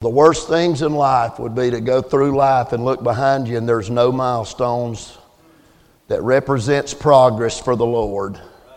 The worst things in life would be to go through life and look behind you and there's no milestones that represents progress for the Lord.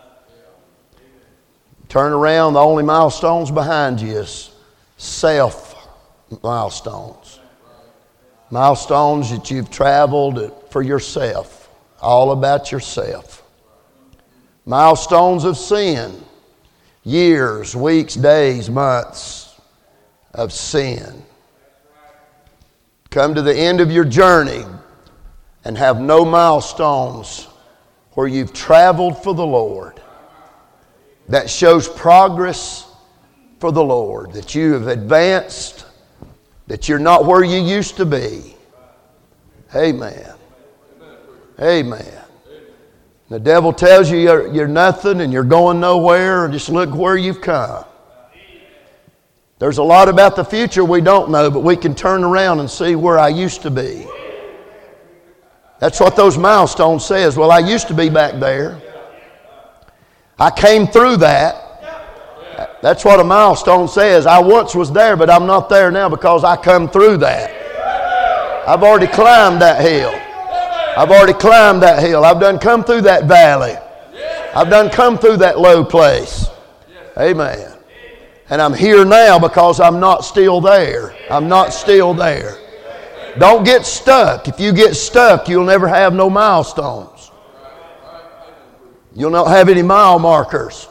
Turn around, the only milestones behind you is self-milestones. Milestones that you've traveled for yourself, all about yourself. Milestones of sin, years, weeks, days, months of sin. Come to the end of your journey and have no milestones where you've traveled for the Lord. That shows progress for the Lord, that you have advanced, that you're not where you used to be. Amen. Amen. The devil tells you you're nothing and you're going nowhere. Just look where you've come. There's a lot about the future we don't know, but we can turn around and see where I used to be. That's what those milestones says. Well, I used to be back there. I came through that. That's what a milestone says. I once was there, but I'm not there now because I come through that. I've already climbed that hill. I've already climbed that hill. I've done come through that valley. I've done come through that low place. Amen. And I'm here now because I'm not still there. I'm not still there. Don't get stuck. If you get stuck, you'll never have no milestones. You'll not have any mile markers.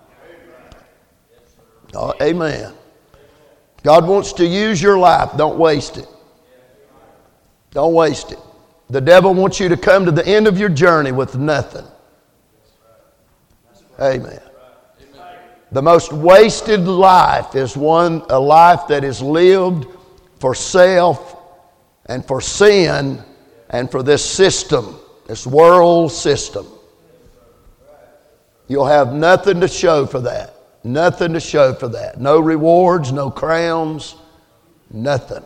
Oh, amen. God wants to use your life. Don't waste it. Don't waste it. The devil wants you to come to the end of your journey with nothing. Amen. The most wasted life is a life that is lived for self and for sin and for this system, this world system. You'll have nothing to show for that. Nothing to show for that. No rewards, no crowns, nothing.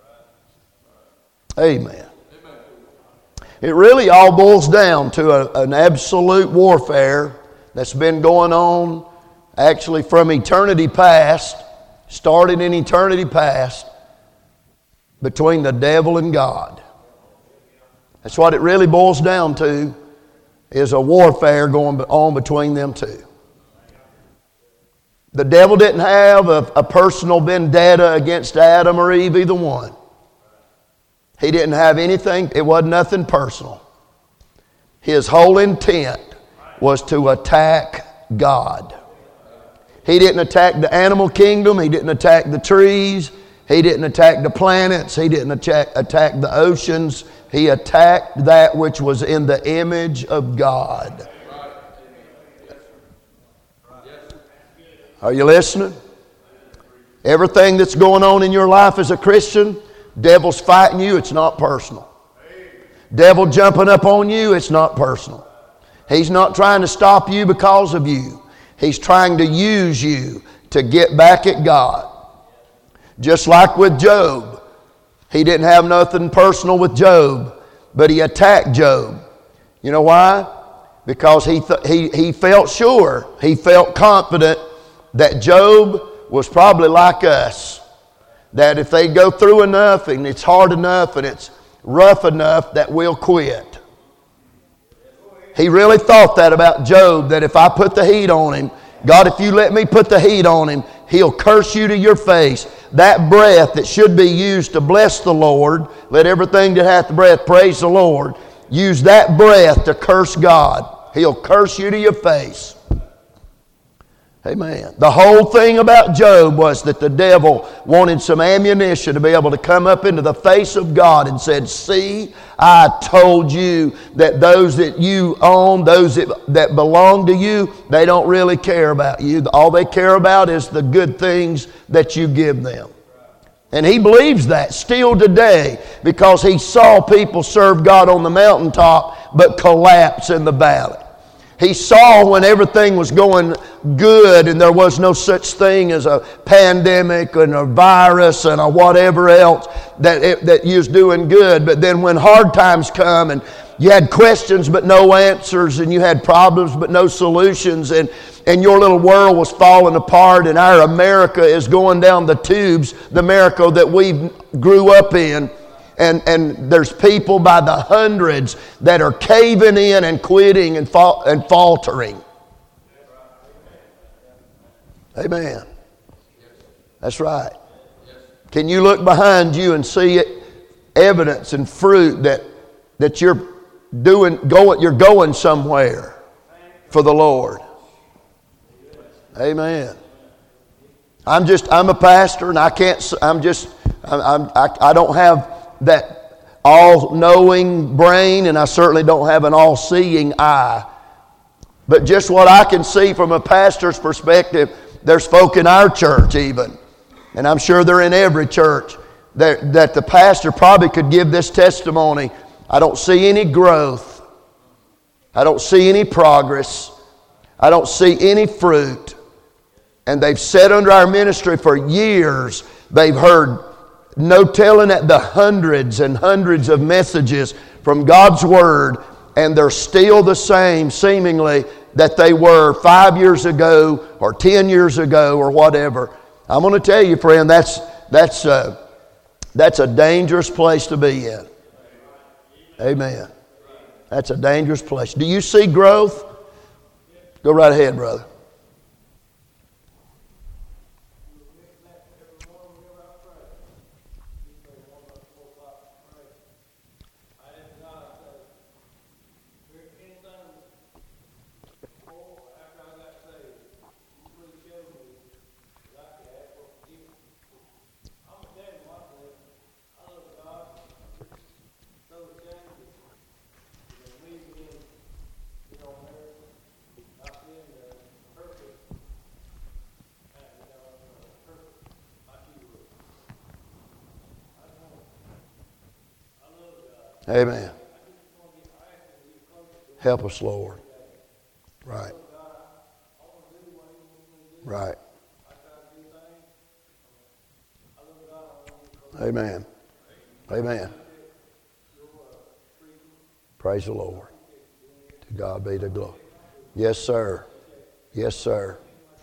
Amen. It really all boils down to an absolute warfare that's been going on actually from eternity past, started in eternity past, between the devil and God. That's what it really boils down to, is a warfare going on between them two. The devil didn't have a personal vendetta against Adam or Eve, either one. He didn't have anything, it wasn't nothing personal. His whole intent was to attack God. He didn't attack the animal kingdom. He didn't attack the trees. He didn't attack the planets. He didn't attack the oceans. He attacked that which was in the image of God. Are you listening? Everything that's going on in your life as a Christian, devil's fighting you, it's not personal. Devil jumping up on you, it's not personal. He's not trying to stop you because of you. He's trying to use you to get back at God. Just like with Job. He didn't have nothing personal with Job, but he attacked Job. You know why? Because he felt sure, he felt confident that Job was probably like us. That if they go through enough and it's hard enough and it's rough enough that we'll quit. He really thought that about Job, that if I put the heat on him, God, if you let me put the heat on him, he'll curse you to your face. That breath that should be used to bless the Lord, let everything that hath breath praise the Lord, use that breath to curse God. He'll curse you to your face. Amen. The whole thing about Job was that the devil wanted some ammunition to be able to come up into the face of God and said, see, I told you that those that you own, those that belong to you, they don't really care about you. All they care about is the good things that you give them. And he believes that still today because he saw people serve God on the mountaintop but collapse in the valley. He saw when everything was going good and there was no such thing as a pandemic and a virus and a whatever else that you was doing good. But then when hard times come and You had questions but no answers, and you had problems but no solutions, and your little world was falling apart, and our America is going down the tubes, the America that we grew up in. And there's people by the hundreds that are caving in and quitting and faltering. Amen. That's right. Can you look behind you and see evidence and fruit that you're going somewhere for the Lord? Amen. I'm a pastor, and I don't have that all-knowing brain, and I certainly don't have an all-seeing eye. But just what I can see from a pastor's perspective, there's folk in our church even, and I'm sure they're in every church, that the pastor probably could give this testimony. I don't see any growth. I don't see any progress. I don't see any fruit. And they've sat under our ministry for years. They've heard no telling at the hundreds and hundreds of messages from God's Word, and they're still the same, seemingly, that they were 5 years ago or 10 years ago or whatever. I'm going to tell you, friend, that's a dangerous place to be in. Amen. That's a dangerous place. Do you see growth? Go right ahead, brother. Amen. Help us, Lord. Right. Right. Amen. Amen. Praise the Lord. To God be the glory. Yes, sir. Yes, sir.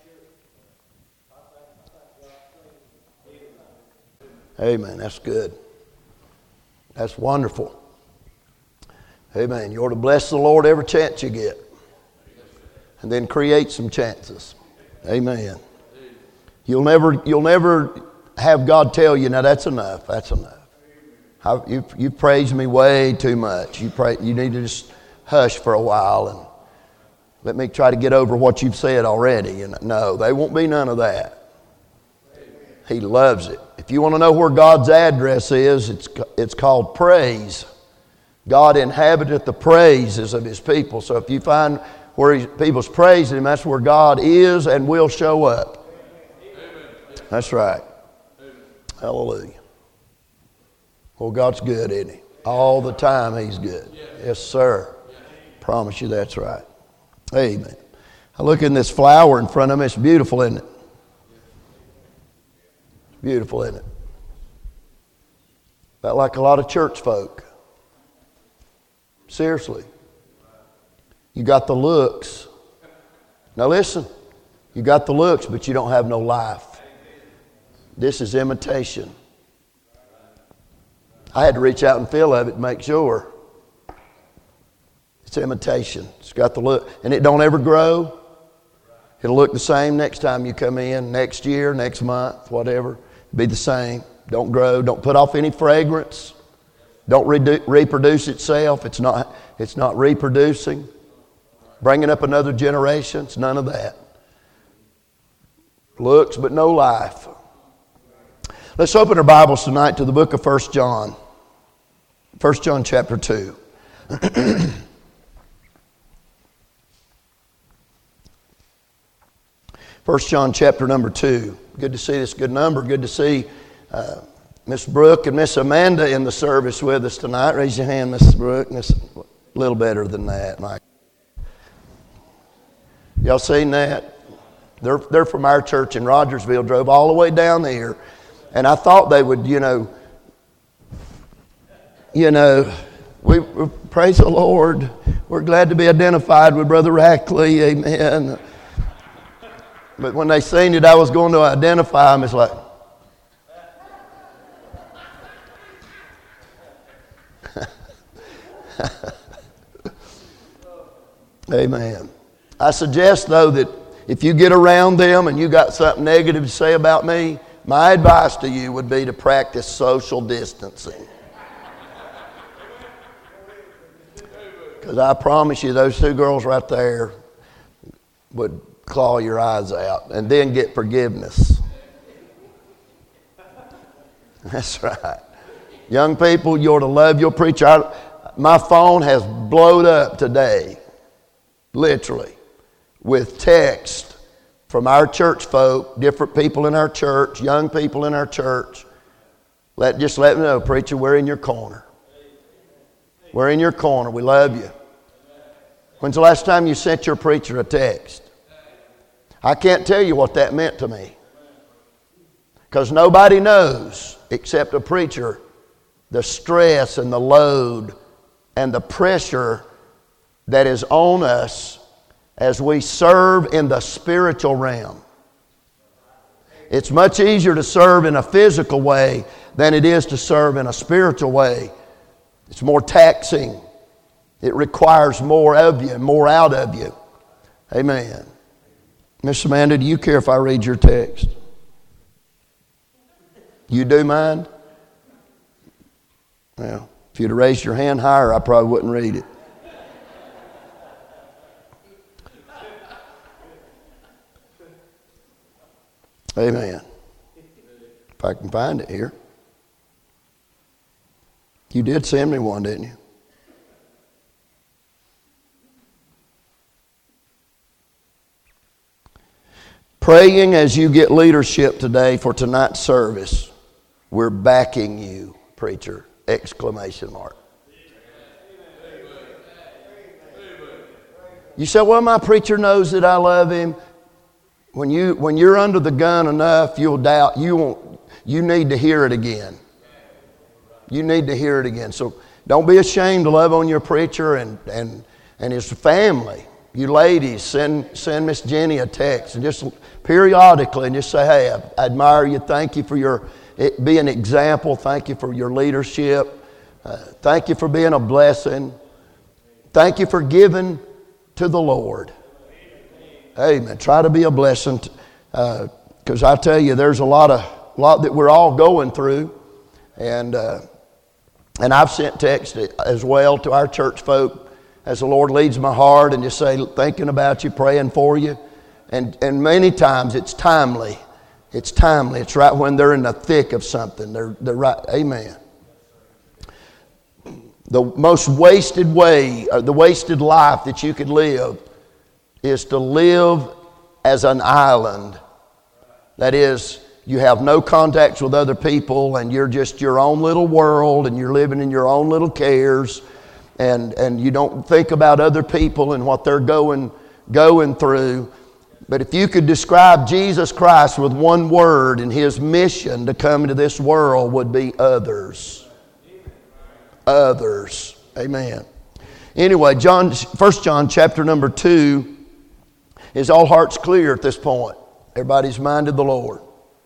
Amen. That's good. That's wonderful. Amen. You ought to bless the Lord every chance you get. And then create some chances. Amen. You'll never have God tell you, now that's enough. That's enough. You've praised me way too much. You need to just hush for a while and let me try to get over what you've said already. And no, there won't be none of that. He loves it. If you want to know where God's address is, it's called praise. God inhabiteth the praises of His people. So if you find where people's praising Him, that's where God is and will show up. Amen. That's right. Amen. Hallelujah. Well, God's good, isn't He? All the time He's good. Yes, sir. Promise you that's right. Amen. I look in this flower in front of me. It's beautiful, isn't it? Beautiful, isn't it? About like a lot of church folk. Seriously. You got the looks. Now listen. You got the looks, but you don't have no life. This is imitation. I had to reach out and feel of it to make sure. It's imitation. It's got the look. And it don't ever grow. It'll look the same next time you come in, next year, next month, whatever. Be the same. Don't grow. Don't put off any fragrance. Don't reproduce itself. It's not reproducing. Bringing up another generation. It's none of that. Looks but no life. Let's open our Bibles tonight to the book of 1 John. 1 John chapter 2. 1 John chapter number 2. Good to see this good number. Good to see Miss Brooke and Miss Amanda in the service with us tonight. Raise your hand, Miss Brooke. A little better than that, Mike. Y'all seen that? They're from our church in Rogersville. Drove all the way down there, and I thought they would, We praise the Lord. We're glad to be identified with Brother Rackley. Amen. But when they seen that I was going to identify him, it's like, amen. I suggest, though, that if you get around them and you got something negative to say about me, my advice to you would be to practice social distancing. Because I promise you, those two girls right there would claw your eyes out and then get forgiveness. That's right. Young people, you ought to love your preacher. My phone has blown up today, literally, with text from our church folk, different people in our church, young people in our church. Just let me know, preacher, we're in your corner. We're in your corner. We love you. When's the last time you sent your preacher a text? I can't tell you what that meant to me. Because nobody knows, except a preacher, the stress and the load and the pressure that is on us as we serve in the spiritual realm. It's much easier to serve in a physical way than it is to serve in a spiritual way. It's more taxing. It requires more of you and more out of you. Amen. Miss Amanda, do you care if I read your text? You do mind? Well, if you'd have raised your hand higher, I probably wouldn't read it. Amen. If I can find it here. You did send me one, didn't you? Praying as you get leadership today for tonight's service. We're backing you, preacher! Exclamation mark. You say, well, my preacher knows that I love him. When you're under the gun enough, you'll doubt. You need to hear it again. You need to hear it again. So don't be ashamed to love on your preacher and his family. You ladies, send Miss Jenny a text and just periodically and just say, hey, I admire you. Thank you for be an example. Thank you for your leadership. Thank you for being a blessing. Thank you for giving to the Lord. Amen. Try to be a blessing because I tell you, there's a lot that we're all going through. And I've sent text as well to our church folk as the Lord leads my heart and just say, thinking about you, praying for you. And many times it's timely. It's timely. It's right when they're in the thick of something. They're right. Amen. The most wasted way, or the wasted life that you could live is to live as an island. That is, you have no contacts with other people and you're just your own little world and you're living in your own little cares and you don't think about other people and what they're going through. But if you could describe Jesus Christ with one word, and his mission to come into this world would be others. Others. Amen. Anyway, 1 John chapter number 2 is all hearts clear at this point. Everybody's minded the Lord.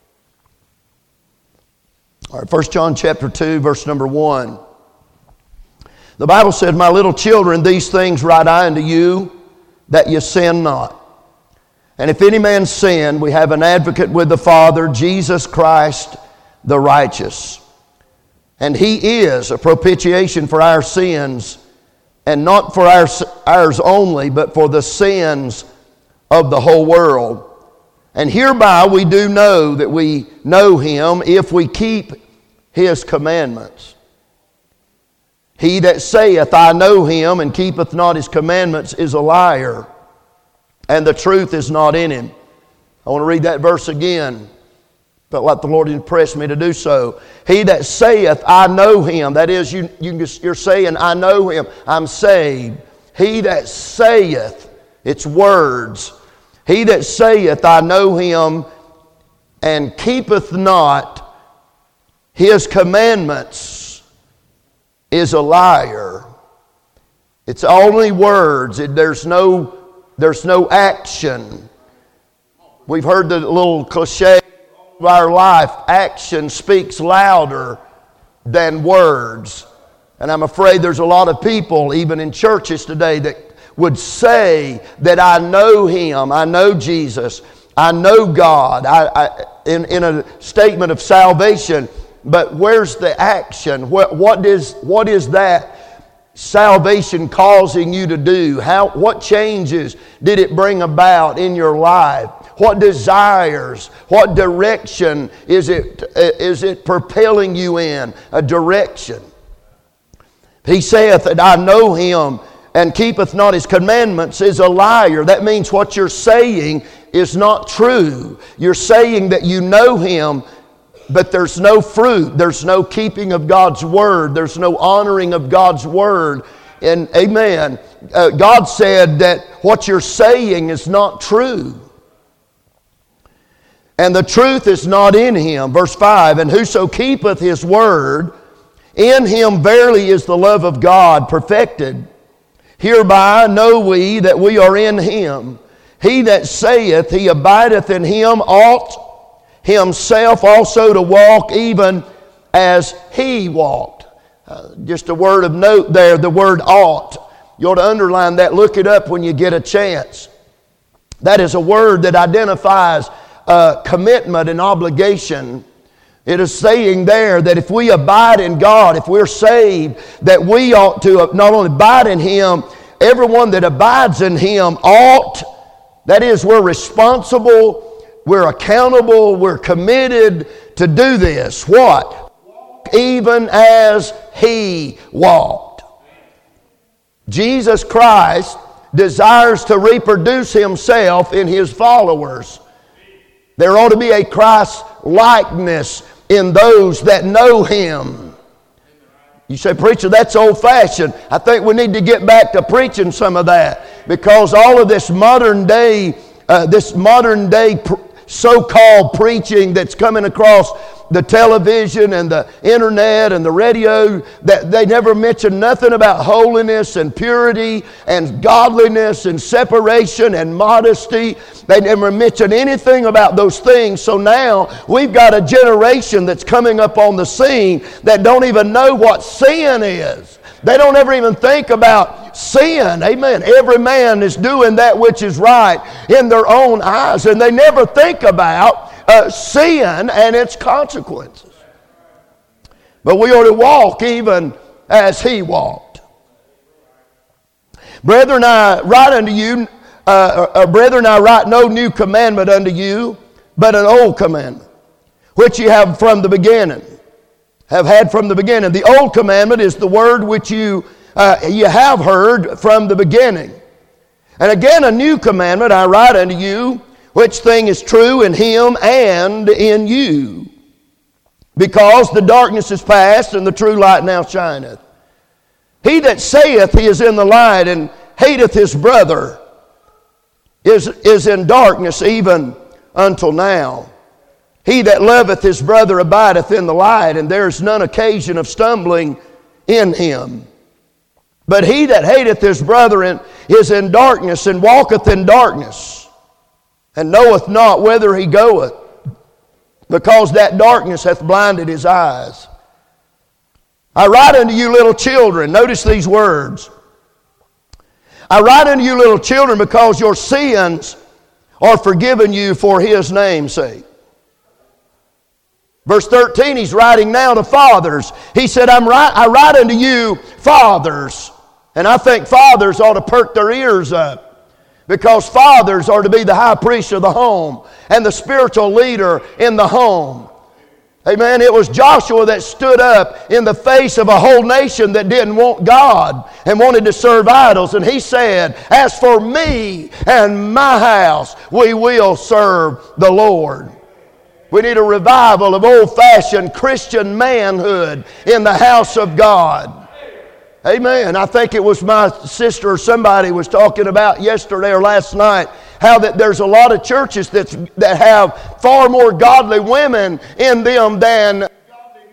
All right, 1 John chapter 2, verse number 1. The Bible said, my little children, these things write I unto you, that ye sin not. And if any man sin, we have an advocate with the Father, Jesus Christ the righteous. And he is a propitiation for our sins, and not for ours only, but for the sins of the whole world. And hereby we do know that we know him if we keep his commandments. He that saith, I know him, and keepeth not his commandments is a liar, and the truth is not in him. I want to read that verse again. Felt like the Lord impressed me to do so. He that saith, I know him. That is, you're saying, I know him. I'm saved. He that saith, it's words. He that saith, I know him, and keepeth not his commandments is a liar. It's only words. There's no action. We've heard the little cliche of our life, action speaks louder than words. And I'm afraid there's a lot of people, even in churches today, that would say that I know Him, I know Jesus, I know God, in a statement of salvation, but where's the action? What is that salvation causing you to do? What changes did it bring about in your life? What desires, what direction is it propelling you in? A direction. He saith that I know Him and keepeth not His commandments is a liar. That means what you're saying is not true. You're saying that you know Him, but there's no fruit. There's no keeping of God's Word. There's no honoring of God's Word. And amen. God said that what you're saying is not true. And the truth is not in Him. Verse 5, and whoso keepeth His word, in him verily is the love of God perfected. Hereby know we that we are in Him. He that saith he abideth in Him ought himself also to walk even as He walked. Just a word of note there, the word ought. You ought to underline that. Look it up when you get a chance. That is a word that identifies commitment and obligation. It is saying there that if we abide in God, if we're saved, that we ought to not only abide in Him, everyone that abides in Him ought, that is, we're responsible, we're accountable, we're committed to do this. What? Even as He walked. Jesus Christ desires to reproduce Himself in His followers. There ought to be a Christ-likeness in those that know Him. You say, preacher, that's old-fashioned. I think we need to get back to preaching some of that, because all of this modern day so-called preaching that's coming across the television and the internet and the radio, that they never mention nothing about holiness and purity and godliness and separation and modesty. They never mention anything about those things. So now we've got a generation that's coming up on the scene that don't even know what sin is. They don't ever even think about sin. Amen. Every man is doing that which is right in their own eyes, and they never think about sin and its consequences. But we ought to walk even as He walked. Brethren, I write unto you, brethren, I write no new commandment unto you, but an old commandment, which ye have from the beginning. Have had from the beginning. The old commandment is the word which you have heard from the beginning. And again, a new commandment I write unto you, which thing is true in Him and in you. Because the darkness is past and the true light now shineth. He that saith he is in the light and hateth his brother is in darkness even until now. He that loveth his brother abideth in the light, and there is none occasion of stumbling in him. But he that hateth his brother is in darkness, and walketh in darkness, and knoweth not whither he goeth, because that darkness hath blinded his eyes. I write unto you little children, notice these words. I write unto you little children, because your sins are forgiven you for His name's sake. Verse 13, he's writing now to fathers. He said, I write unto you fathers. And I think fathers ought to perk their ears up, because fathers are to be the high priest of the home and the spiritual leader in the home. Amen. It was Joshua that stood up in the face of a whole nation that didn't want God and wanted to serve idols. And he said, as for me and my house, we will serve the Lord. We need a revival of old-fashioned Christian manhood in the house of God. Amen. I think it was my sister or somebody was talking about yesterday or last night how that there's a lot of churches that have far more godly women in them than godly men.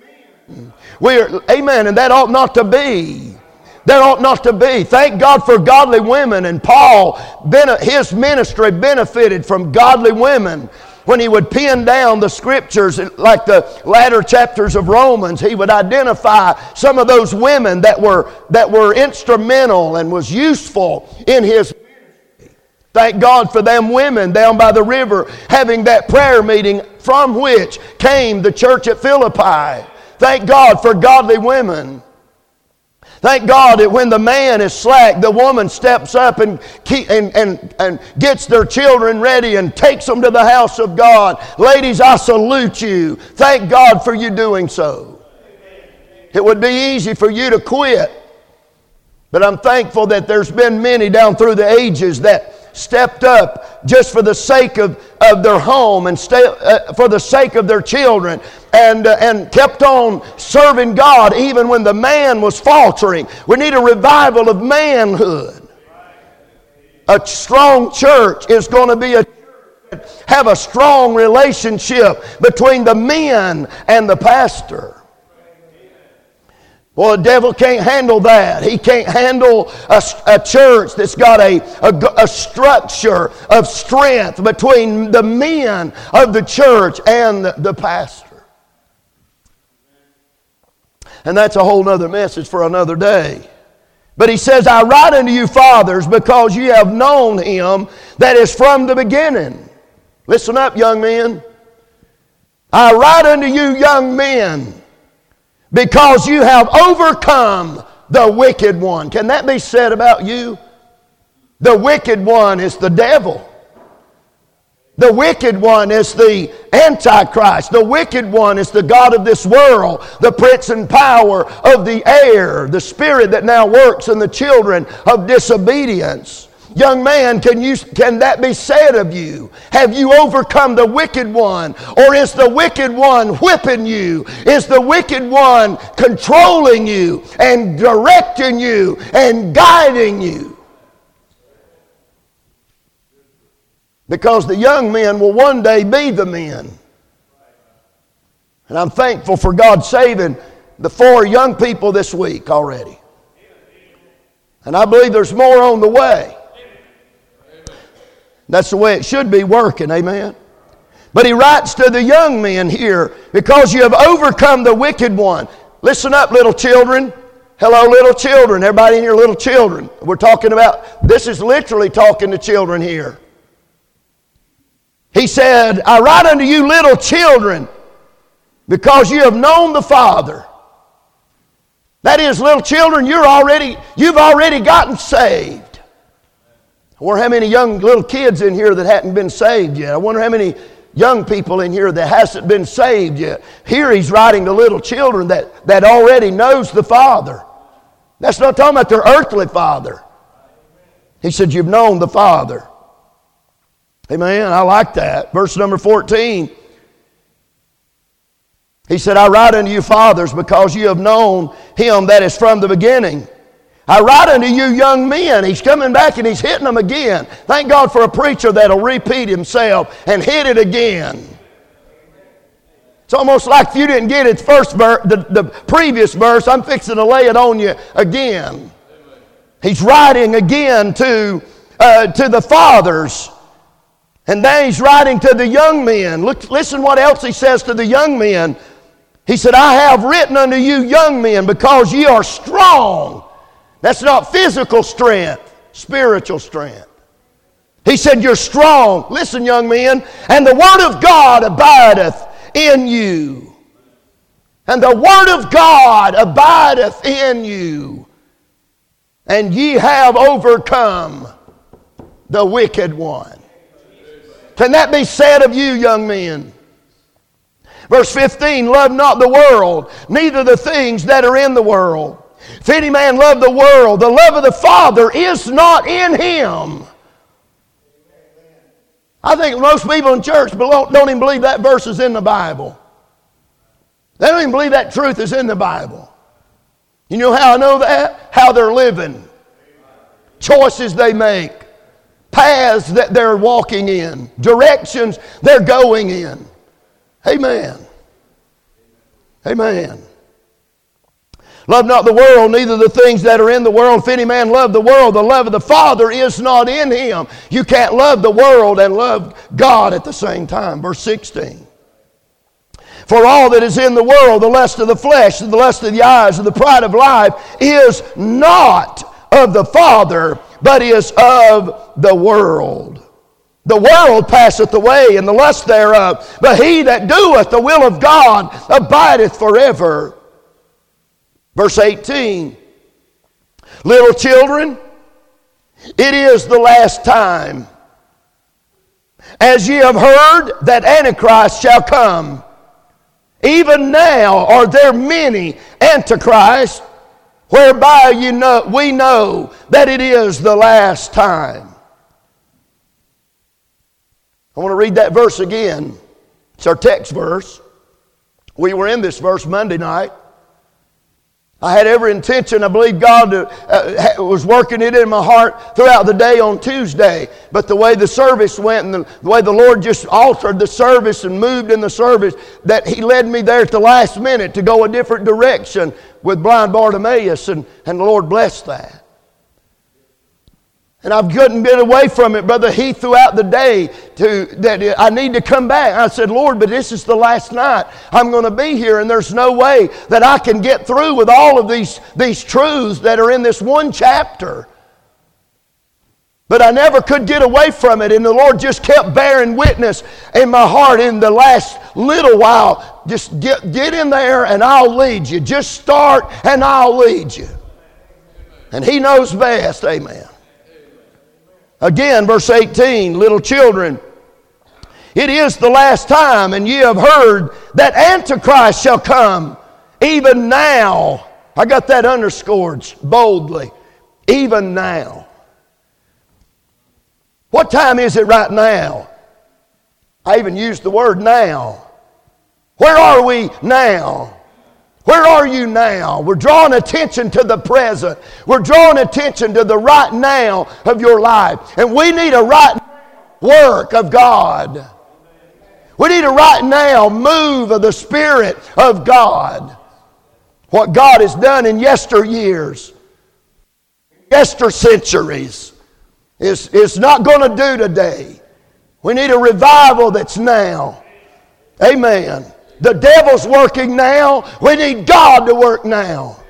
Amen, and that ought not to be. That ought not to be. Thank God for godly women. And Paul, his ministry benefited from godly women. When he would pin down the scriptures, like the latter chapters of Romans, he would identify some of those women that were instrumental and was useful in his ministry. Thank God for them women down by the river having that prayer meeting from which came the church at Philippi. Thank God for godly women. Thank God that when the man is slack, the woman steps up and gets their children ready and takes them to the house of God. Ladies, I salute you. Thank God for you doing so. It would be easy for you to quit, but I'm thankful that there's been many down through the ages that stepped up just for the sake of their home and for the sake of their children and kept on serving God even when the man was faltering. We need a revival of manhood. A strong church is going to be have a strong relationship between the men and the pastor. Well, the devil can't handle that. He can't handle a church that's got a structure of strength between the men of the church and the pastor. And that's a whole other message for another day. But he says, I write unto you, fathers, because you have known him that is from the beginning. Listen up, young men. I write unto you, young men, because you have overcome the wicked one. Can that be said about you? The wicked one is the devil. The wicked one is the Antichrist. The wicked one is the god of this world, the prince and power of the air, the spirit that now works in the children of disobedience. Young man, can that be said of you? Have you overcome the wicked one? Or is the wicked one whipping you? Is the wicked one controlling you and directing you and guiding you? Because the young men will one day be the men. And I'm thankful for God saving the 4 young people this week already. And I believe there's more on the way. That's the way it should be working, amen. But he writes to the young men here, because you have overcome the wicked one. Listen up, little children. Hello, little children. Everybody in here, little children. We're talking about, this is literally talking to children here. He said, I write unto you, little children, because you have known the Father. That is, little children, you've already gotten saved. I wonder how many young little kids in here that hadn't been saved yet. I wonder how many young people in here that hasn't been saved yet. Here he's writing to little children that already knows the Father. That's not talking about their earthly father. He said, you've known the Father. Amen. I like that. Verse number 14. He said, I write unto you, fathers, because you have known him that is from the beginning. I write unto you, young men. He's coming back and he's hitting them again. Thank God for a preacher that'll repeat himself and hit it again. It's almost like if you didn't get it first verse, the previous verse, I'm fixing to lay it on you again. He's writing again to the fathers. And then he's writing to the young men. Listen what else he says to the young men. He said, I have written unto you, young men, because ye are strong. That's not physical strength, spiritual strength. He said, you're strong. Listen, young men. And the word of God abideth in you. And the word of God abideth in you. And ye have overcome the wicked one. Can that be said of you, young men? Verse 15, love not the world, neither the things that are in the world. If any man love the world, the love of the Father is not in him. I think most people in church don't even believe that verse is in the Bible. They don't even believe that truth is in the Bible. You know how I know that? How they're living. Choices they make. Paths that they're walking in. Directions they're going in. Amen. Amen. Love not the world, neither the things that are in the world. If any man love the world, the love of the Father is not in him. You can't love the world and love God at the same time. Verse 16. For all that is in the world, the lust of the flesh, and the lust of the eyes, and the pride of life, is not of the Father, but is of the world. The world passeth away, and the lust thereof, but he that doeth the will of God abideth forever. Verse 18, little children, it is the last time. As ye have heard that Antichrist shall come, even now are there many Antichrists, whereby we know that it is the last time. I want to read that verse again. It's our text verse. We were in this verse Monday night. I had every intention, I believe God was working it in my heart throughout the day on Tuesday. But the way the service went and the way the Lord just altered the service and moved in the service, that He led me there at the last minute to go a different direction with blind Bartimaeus, and the Lord blessed that. And I couldn't get away from it, Brother Heath, throughout the day that I need to come back. I said, Lord, but this is the last night I'm going to be here, and there's no way that I can get through with all of these truths that are in this one chapter. But I never could get away from it, and the Lord just kept bearing witness in my heart in the last little while. Just get in there and I'll lead you. Just start and I'll lead you. And He knows best. Amen. Again, verse 18, little children, it is the last time, and ye have heard that Antichrist shall come, even now. I got that underscored boldly. Even now. What time is it right now? I even used the word now. Where are we now? Where are you now? We're drawing attention to the present. We're drawing attention to the right now of your life. And we need a right work of God. We need a right now move of the Spirit of God. What God has done in yesteryears, centuries, is not going to do today. We need a revival that's now. Amen. The devil's working now. We need God to work now.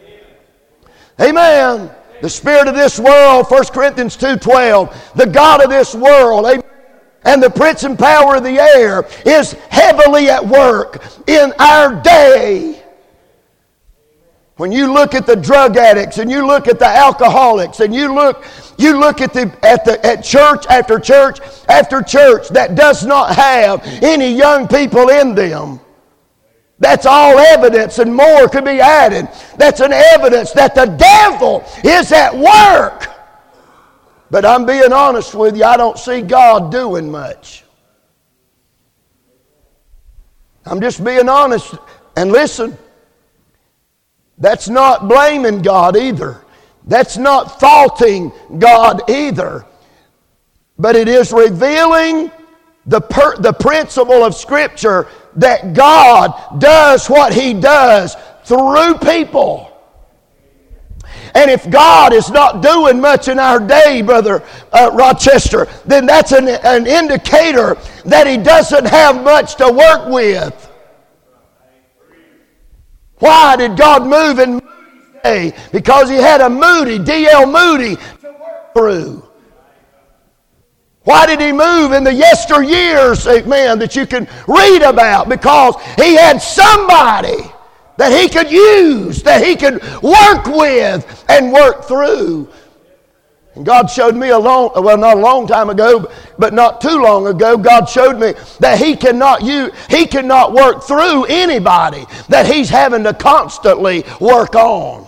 Amen. The spirit of this world, 1 Corinthians 2:12, the God of this world, amen, and the prince and power of the air is heavily at work in our day. When you look at the drug addicts and you look at the alcoholics and you look at church after church after church that does not have any young people in them, that's all evidence, and more could be added. That's an evidence that the devil is at work. But I'm being honest with you, I don't see God doing much. I'm just being honest. And listen, that's not blaming God either. That's not faulting God either. But it is revealing the principle of Scripture that God does what He does through people. And if God is not doing much in our day, Brother Rochester, then that's an indicator that He doesn't have much to work with. Why did God move in Moody's day? Because He had a Moody, D.L. Moody, to work through. Why did He move in the yesteryears, man, that you can read about? Because He had somebody that He could use, that He could work with and work through. And God showed me not a long time ago, but not too long ago, God showed me that He cannot work through anybody that He's having to constantly work on.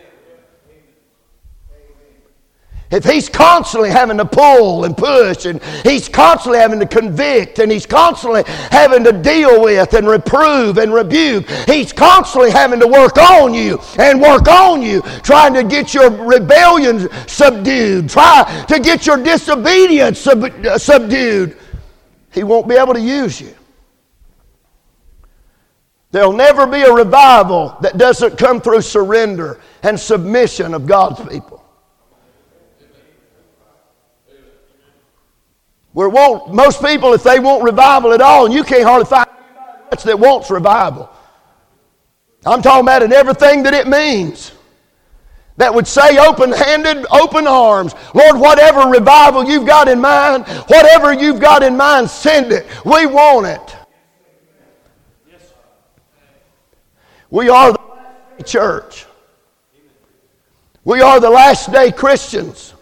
If He's constantly having to pull and push, and He's constantly having to convict, and He's constantly having to deal with and reprove and rebuke, He's constantly having to work on you, trying to get your rebellion subdued, try to get your disobedience subdued, He won't be able to use you. There'll never be a revival that doesn't come through surrender and submission of God's people. Most people, if they want revival at all, and you can't hardly find much that wants revival. I'm talking about in everything that it means. That would say open-handed, open arms. Lord, whatever revival you've got in mind, whatever you've got in mind, send it. We want it. We are the last day church. We are the last day Christians.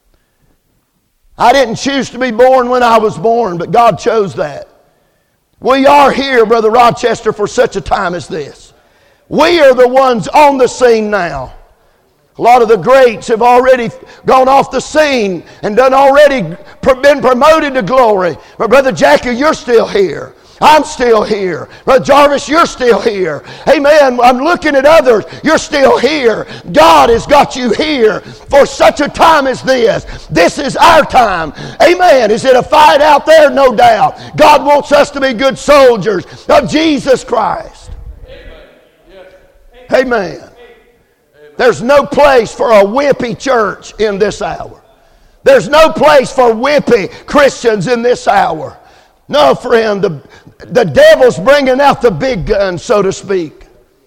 I didn't choose to be born when I was born, but God chose that. We are here, Brother Rochester, for such a time as this. We are the ones on the scene now. A lot of the greats have already gone off the scene and been promoted to glory. But Brother Jackie, you're still here. I'm still here. Brother Jarvis, you're still here. Amen. I'm looking at others. You're still here. God has got you here for such a time as this. This is our time. Amen. Is it a fight out there? No doubt. God wants us to be good soldiers of Jesus Christ. Amen. There's no place for a wimpy church in this hour. There's no place for wimpy Christians in this hour. No, friend, the devil's bringing out the big gun, so to speak.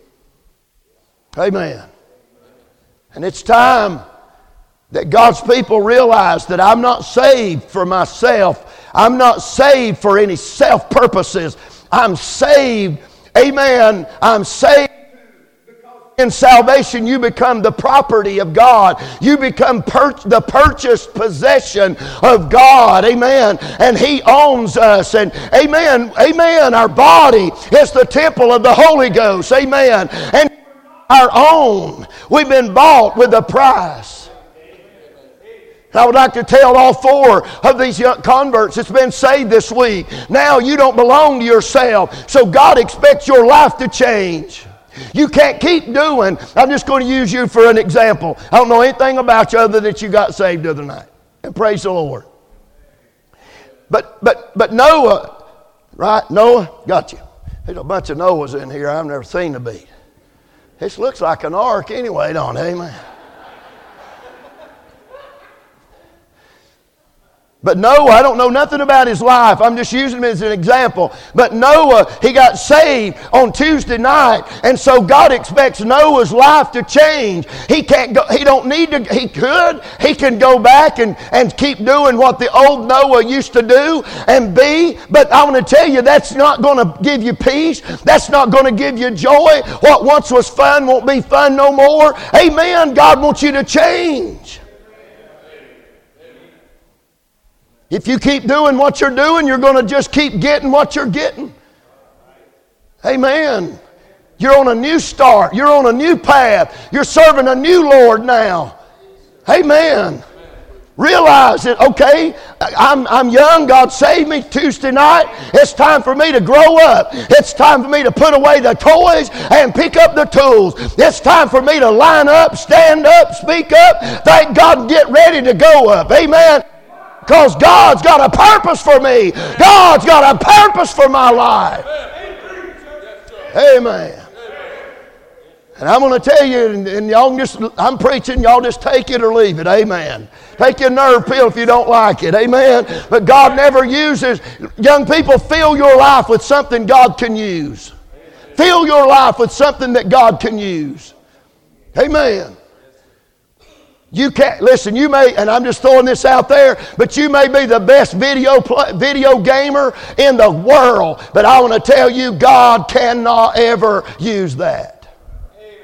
Amen. And it's time that God's people realize that I'm not saved for myself. I'm not saved for any self-purposes. I'm saved. Amen. I'm saved. In salvation, you become the property of God. You become the purchased possession of God. Amen. And He owns us. And amen. Amen. Our body is the temple of the Holy Ghost. Amen. And our own. We've been bought with a price. I would like to tell all 4 of these young converts that's been saved this week. Now you don't belong to yourself. So God expects your life to change. You can't keep doing. I'm just going to use you for an example. I don't know anything about you other than that you got saved the other night. And praise the Lord. But Noah, right? Noah, got you. There's a bunch of Noahs in here I've never seen to beat. This looks like an ark anyway, don't it? Amen. But Noah, I don't know nothing about his life. I'm just using him as an example. But Noah, he got saved on Tuesday night. And so God expects Noah's life to change. He can't go, he don't need to, he could. He can go back and keep doing what the old Noah used to do and be. But I want to tell you, that's not going to give you peace. That's not going to give you joy. What once was fun won't be fun no more. Amen. God wants you to change. If you keep doing what you're doing, you're going to just keep getting what you're getting. Amen. You're on a new start. You're on a new path. You're serving a new Lord now. Amen. Realize that, okay, I'm young. God saved me Tuesday night. It's time for me to grow up. It's time for me to put away the toys and pick up the tools. It's time for me to line up, stand up, speak up, thank God, and get ready to go up. Amen. Because God's got a purpose for me. God's got a purpose for my life. Amen. And I'm going to tell you, and y'all just, I'm preaching, y'all just take it or leave it. Amen. Take your nerve pill if you don't like it. Amen. But God never uses, young people, fill your life with something God can use. Fill your life with something that God can use. Amen. You can't, listen, you may, and I'm just throwing this out there, but you may be the best video gamer in the world, but I want to tell you, God cannot ever use that. Amen.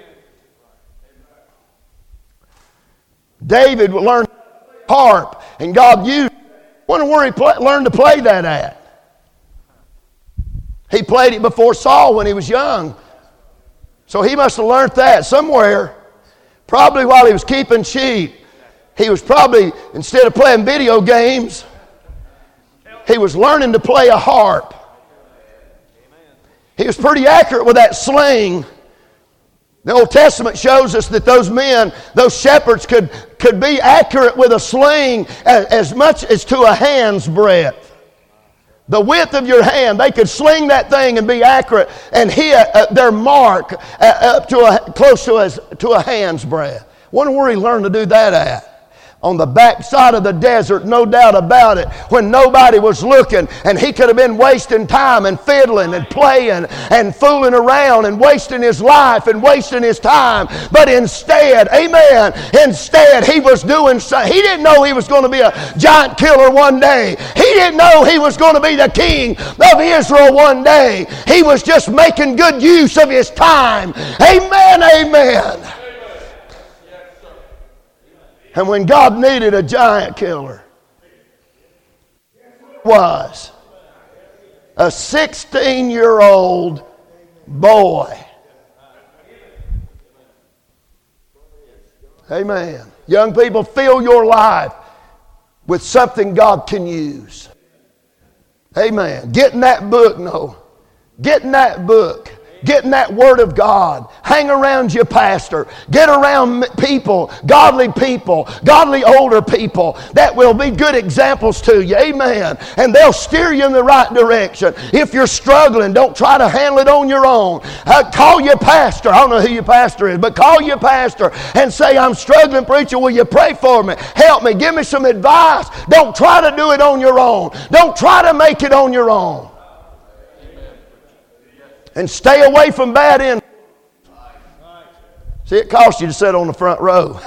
David learned harp, and God used it. I wonder where he learned to play that at. He played it before Saul when he was young. So he must have learned that somewhere. Probably while he was keeping sheep. He was probably, instead of playing video games, he was learning to play a harp. He was pretty accurate with that sling. The Old Testament shows us that those men, those shepherds could be accurate with a sling as much as to a hand's breadth. The width of your hand, they could sling that thing and be accurate and hit their mark up to close to a hand's breadth. Wonder where he learned to do that at. On the backside of the desert, no doubt about it, when nobody was looking, and he could have been wasting time and fiddling and playing and fooling around and wasting his life and wasting his time. But instead, amen, instead he was doing something. He didn't know he was going to be a giant killer one day. He didn't know he was going to be the king of Israel one day. He was just making good use of his time. Amen, amen. And when God needed a giant killer, was a 16-year-old boy. Amen. Young people, fill your life with something God can use. Amen. Get in that book, no. Get in that book. Get in that Word of God. Hang around your pastor. Get around people, godly older people that will be good examples to you. Amen. And they'll steer you in the right direction. If you're struggling, don't try to handle it on your own. Call your pastor. I don't know who your pastor is, but call your pastor and say, I'm struggling, preacher. Will you pray for me? Help me. Give me some advice. Don't try to do it on your own. Don't try to make it on your own. And stay away from bad influence. See, it costs you to sit on the front row.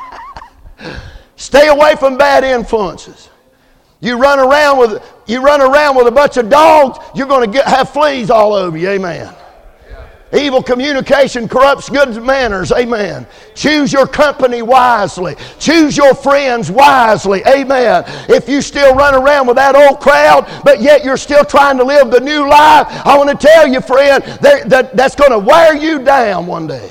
Stay away from bad influences. You run around with a bunch of dogs, you're going to have fleas all over you. Amen. Evil communication corrupts good manners. Amen. Choose your company wisely. Choose your friends wisely. Amen. If you still run around with that old crowd, but yet you're still trying to live the new life, I want to tell you, friend, that's going to wear you down one day.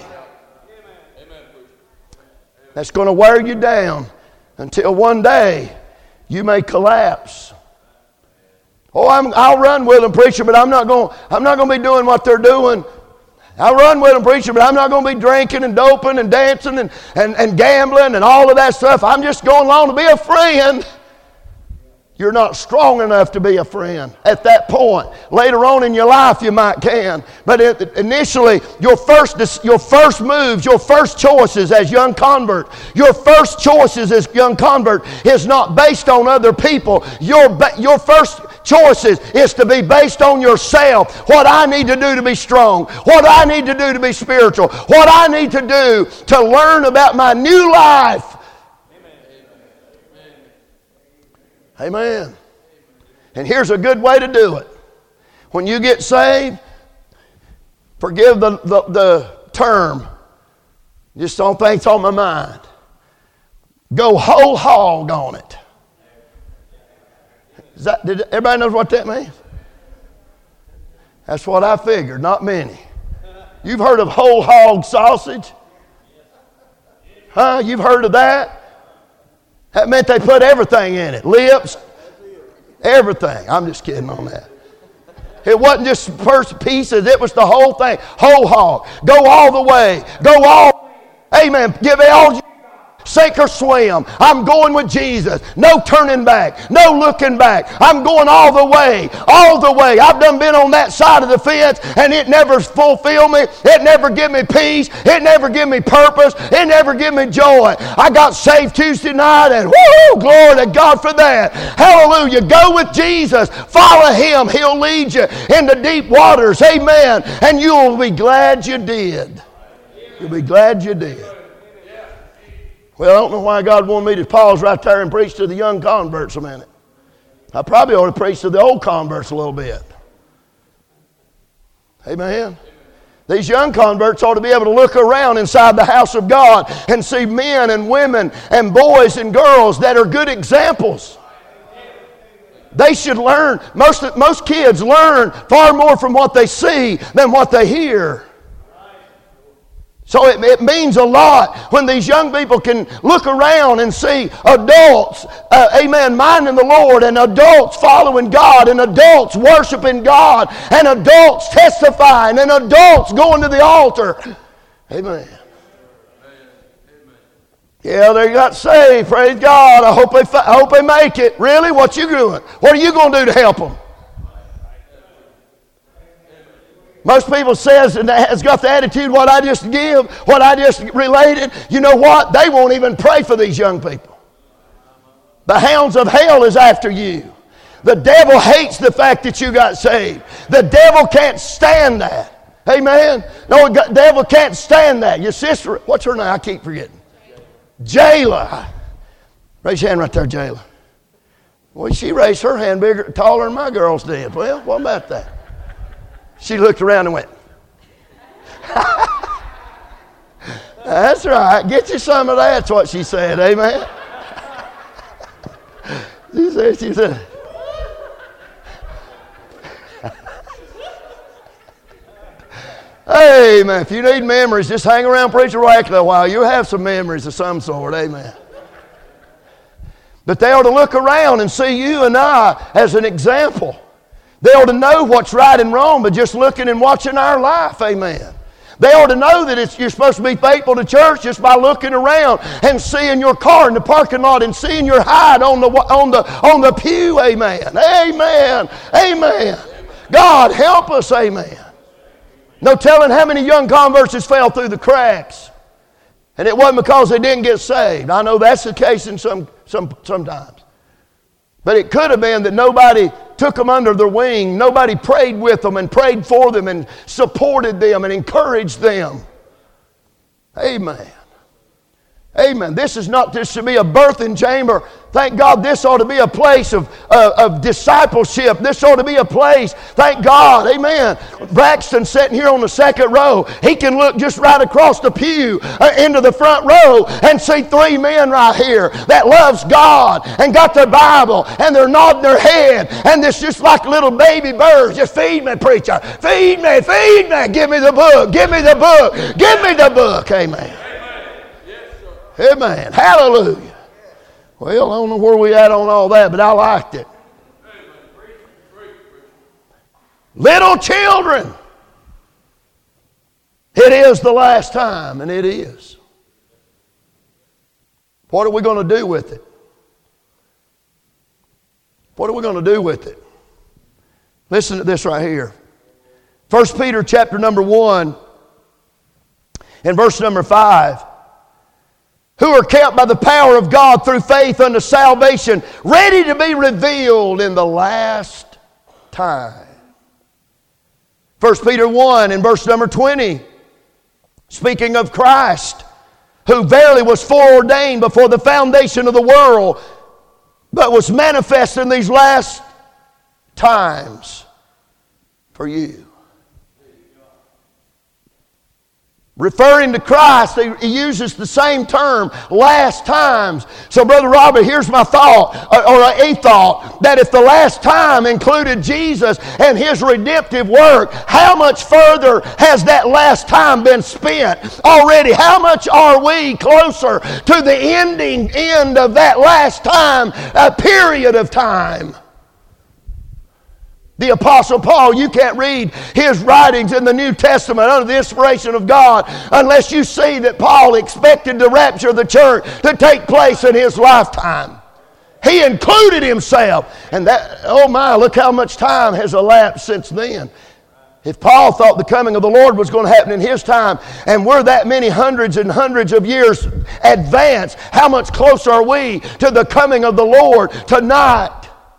That's going to wear you down until one day you may collapse. Oh, I'll run with them, preacher, but I'm not going to be doing what they're doing. I'll run with them, preacher, but I'm not going to be drinking and doping and dancing and gambling and all of that stuff. I'm just going along to be a friend. You're not strong enough to be a friend at that point. Later on in your life, you might can. But initially, your first moves, your first choices as young convert, your first choices as young convert is not based on other people. Your first choices is to be based on yourself. What I need to do to be strong. What I need to do to be spiritual. What I need to do to learn about my new life. Amen. And here's a good way to do it. When you get saved, forgive the term. Just don't think it's on my mind. Go whole hog on it. Did everybody knows what that means? That's what I figured, not many. You've heard of whole hog sausage? Huh? You've heard of that? That meant they put everything in it. Lips, everything. I'm just kidding on that. It wasn't just first pieces. It was the whole thing. Whole hog. Go all the way. Go all. Amen. Give all. Sink or swim. I'm going with Jesus. No turning back. No looking back. I'm going all the way. All the way. I've done been on that side of the fence and it never fulfilled me. It never give me peace. It never give me purpose. It never give me joy. I got saved Tuesday night and woo, glory to God for that. Hallelujah. Go with Jesus. Follow Him. He'll lead you into deep waters. Amen. And you'll be glad you did. You'll be glad you did. Well, I don't know why God wanted me to pause right there and preach to the young converts a minute. I probably ought to preach to the old converts a little bit. Amen. These young converts ought to be able to look around inside the house of God and see men and women and boys and girls that are good examples. They should learn. Most kids learn far more from what they see than what they hear. So it means a lot when these young people can look around and see adults, amen, minding the Lord, and adults following God, and adults worshiping God, and adults testifying, and adults going to the altar. Amen. Yeah, they got saved. Praise God. I hope they make it. Really? What you doing? What are you going to do to help them? Most people says and has got the attitude, what I just give, what I just related, you know what? They won't even pray for these young people. The hounds of hell is after you. The devil hates the fact that you got saved. The devil can't stand that. Amen? No, the devil can't stand that. Your sister, what's her name? I keep forgetting. Jayla. Raise your hand right there, Jayla. Well, she raised her hand bigger, taller than my girls did. Well, what about that? She looked around and went, that's right. Get you some of that. That's what she said. Amen? She said, amen. If you need memories, just hang around Preacher Rackley a while. You'll have some memories of some sort. Amen. But they ought to look around and see you and I as an example. They ought to know what's right and wrong by just looking and watching our life. Amen. They ought to know that you're supposed to be faithful to church just by looking around and seeing your car in the parking lot and seeing your hide on the pew. Amen. Amen. Amen. God help us. Amen. No telling how many young converts fell through the cracks. And it wasn't because they didn't get saved. I know that's the case in sometimes. But it could have been that nobody took them under their wing. Nobody prayed with them and prayed for them and supported them and encouraged them. Amen. Amen. This is not just to be a birthing chamber. Thank God this ought to be a place of discipleship. This ought to be a place, thank God, amen. Braxton sitting here on the second row, he can look just right across the pew into the front row and see three men right here that loves God and got their Bible and they're nodding their head and it's just like little baby birds. Just feed me, preacher. Feed me, feed me. Give me the book. Give me the book. Give me the book. Amen. Amen. Hallelujah. Well, I don't know where we at on all that, but I liked it. Little children. It is the last time, and it is. What are we going to do with it? What are we going to do with it? Listen to this right here. 1 Peter chapter number 1 and verse number 5. Who are kept by the power of God through faith unto salvation, ready to be revealed in the last time. 1 Peter 1 and verse number 20, speaking of Christ, who verily was foreordained before the foundation of the world, but was manifest in these last times for you. Referring to Christ, he uses the same term, last times. So, Brother Robert, here's my thought, or a thought, that if the last time included Jesus and His redemptive work, how much further has that last time been spent already? How much are we closer to the end of that last time, a period of time? The Apostle Paul, you can't read his writings in the New Testament under the inspiration of God unless you see that Paul expected the rapture of the church to take place in his lifetime. He included himself. And that, oh my, look how much time has elapsed since then. If Paul thought the coming of the Lord was going to happen in his time, and we're that many hundreds and hundreds of years advanced, how much closer are we to the coming of the Lord tonight?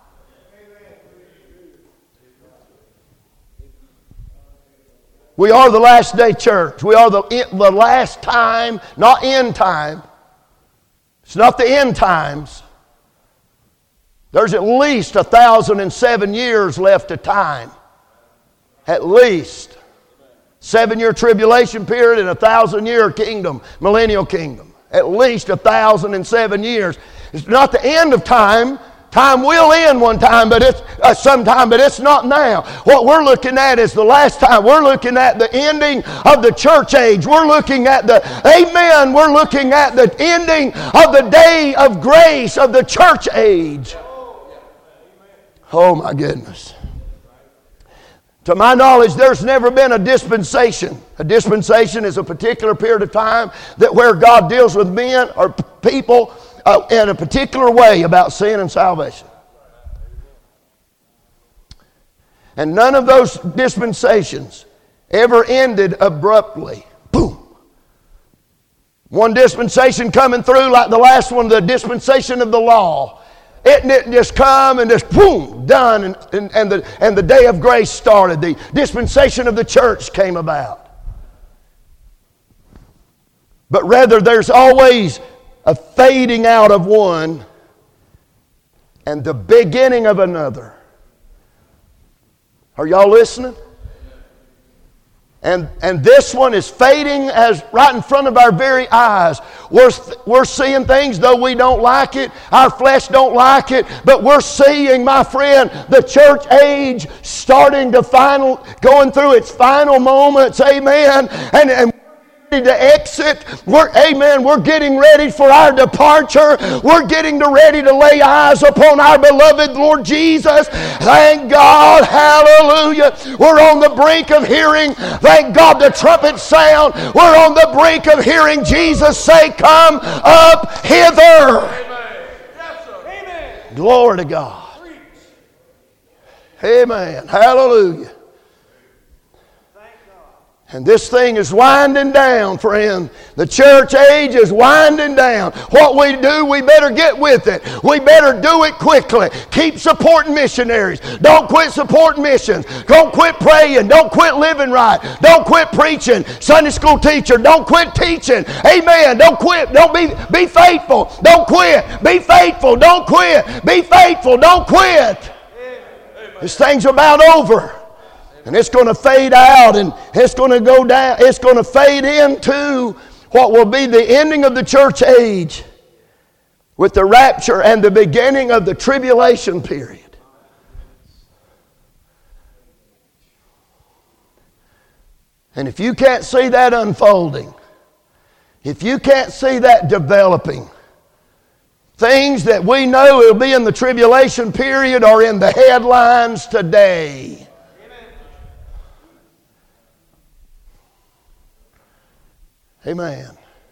We are the last day church. We are the last time, not end time. It's not the end times. There's at least 1,007 years left of time. At least. 7-year tribulation period and 1,000-year kingdom, millennial kingdom. At least 1,007 years. It's not the end of time. Time will end one time, but it's sometime, but it's not now. What we're looking at is the last time. We're looking at the ending of the church age. We're looking at amen, we're looking at the ending of the day of grace of the church age. Oh my goodness. To my knowledge, there's never been a dispensation. A dispensation is a particular period of time where God deals with men or people in a particular way about sin and salvation. And none of those dispensations ever ended abruptly. Boom. One dispensation coming through like the last one, the dispensation of the law. It didn't just come and just boom, done, and the day of grace started. The dispensation of the church came about. But rather, there's always a fading out of one and the beginning of another. Are y'all listening? And this one is fading as right in front of our very eyes. We're seeing things, though we don't like it. Our flesh don't like it. But we're seeing, my friend, the church age starting to going through its final moments. Amen. And to exit. We're getting ready for our departure. We're getting ready to lay eyes upon our beloved Lord Jesus. Thank God. Hallelujah. We're on the brink of hearing, thank God, the trumpet sound. We're on the brink of hearing Jesus say, "Come up hither." Amen. Yes, sir. Amen. Glory to God. Amen. Hallelujah. And this thing is winding down, friend. The church age is winding down. What we do, we better get with it. We better do it quickly. Keep supporting missionaries. Don't quit supporting missions. Don't quit praying. Don't quit living right. Don't quit preaching. Sunday school teacher, don't quit teaching. Amen. Don't quit. Don't be faithful. Don't quit. Be faithful. Don't quit. Be faithful. Don't quit. This thing's about over. And it's going to fade out and it's going to go down. It's going to fade into what will be the ending of the church age with the rapture and the beginning of the tribulation period. And if you can't see that unfolding, if you can't see that developing, things that we know will be in the tribulation period are in the headlines today. Amen.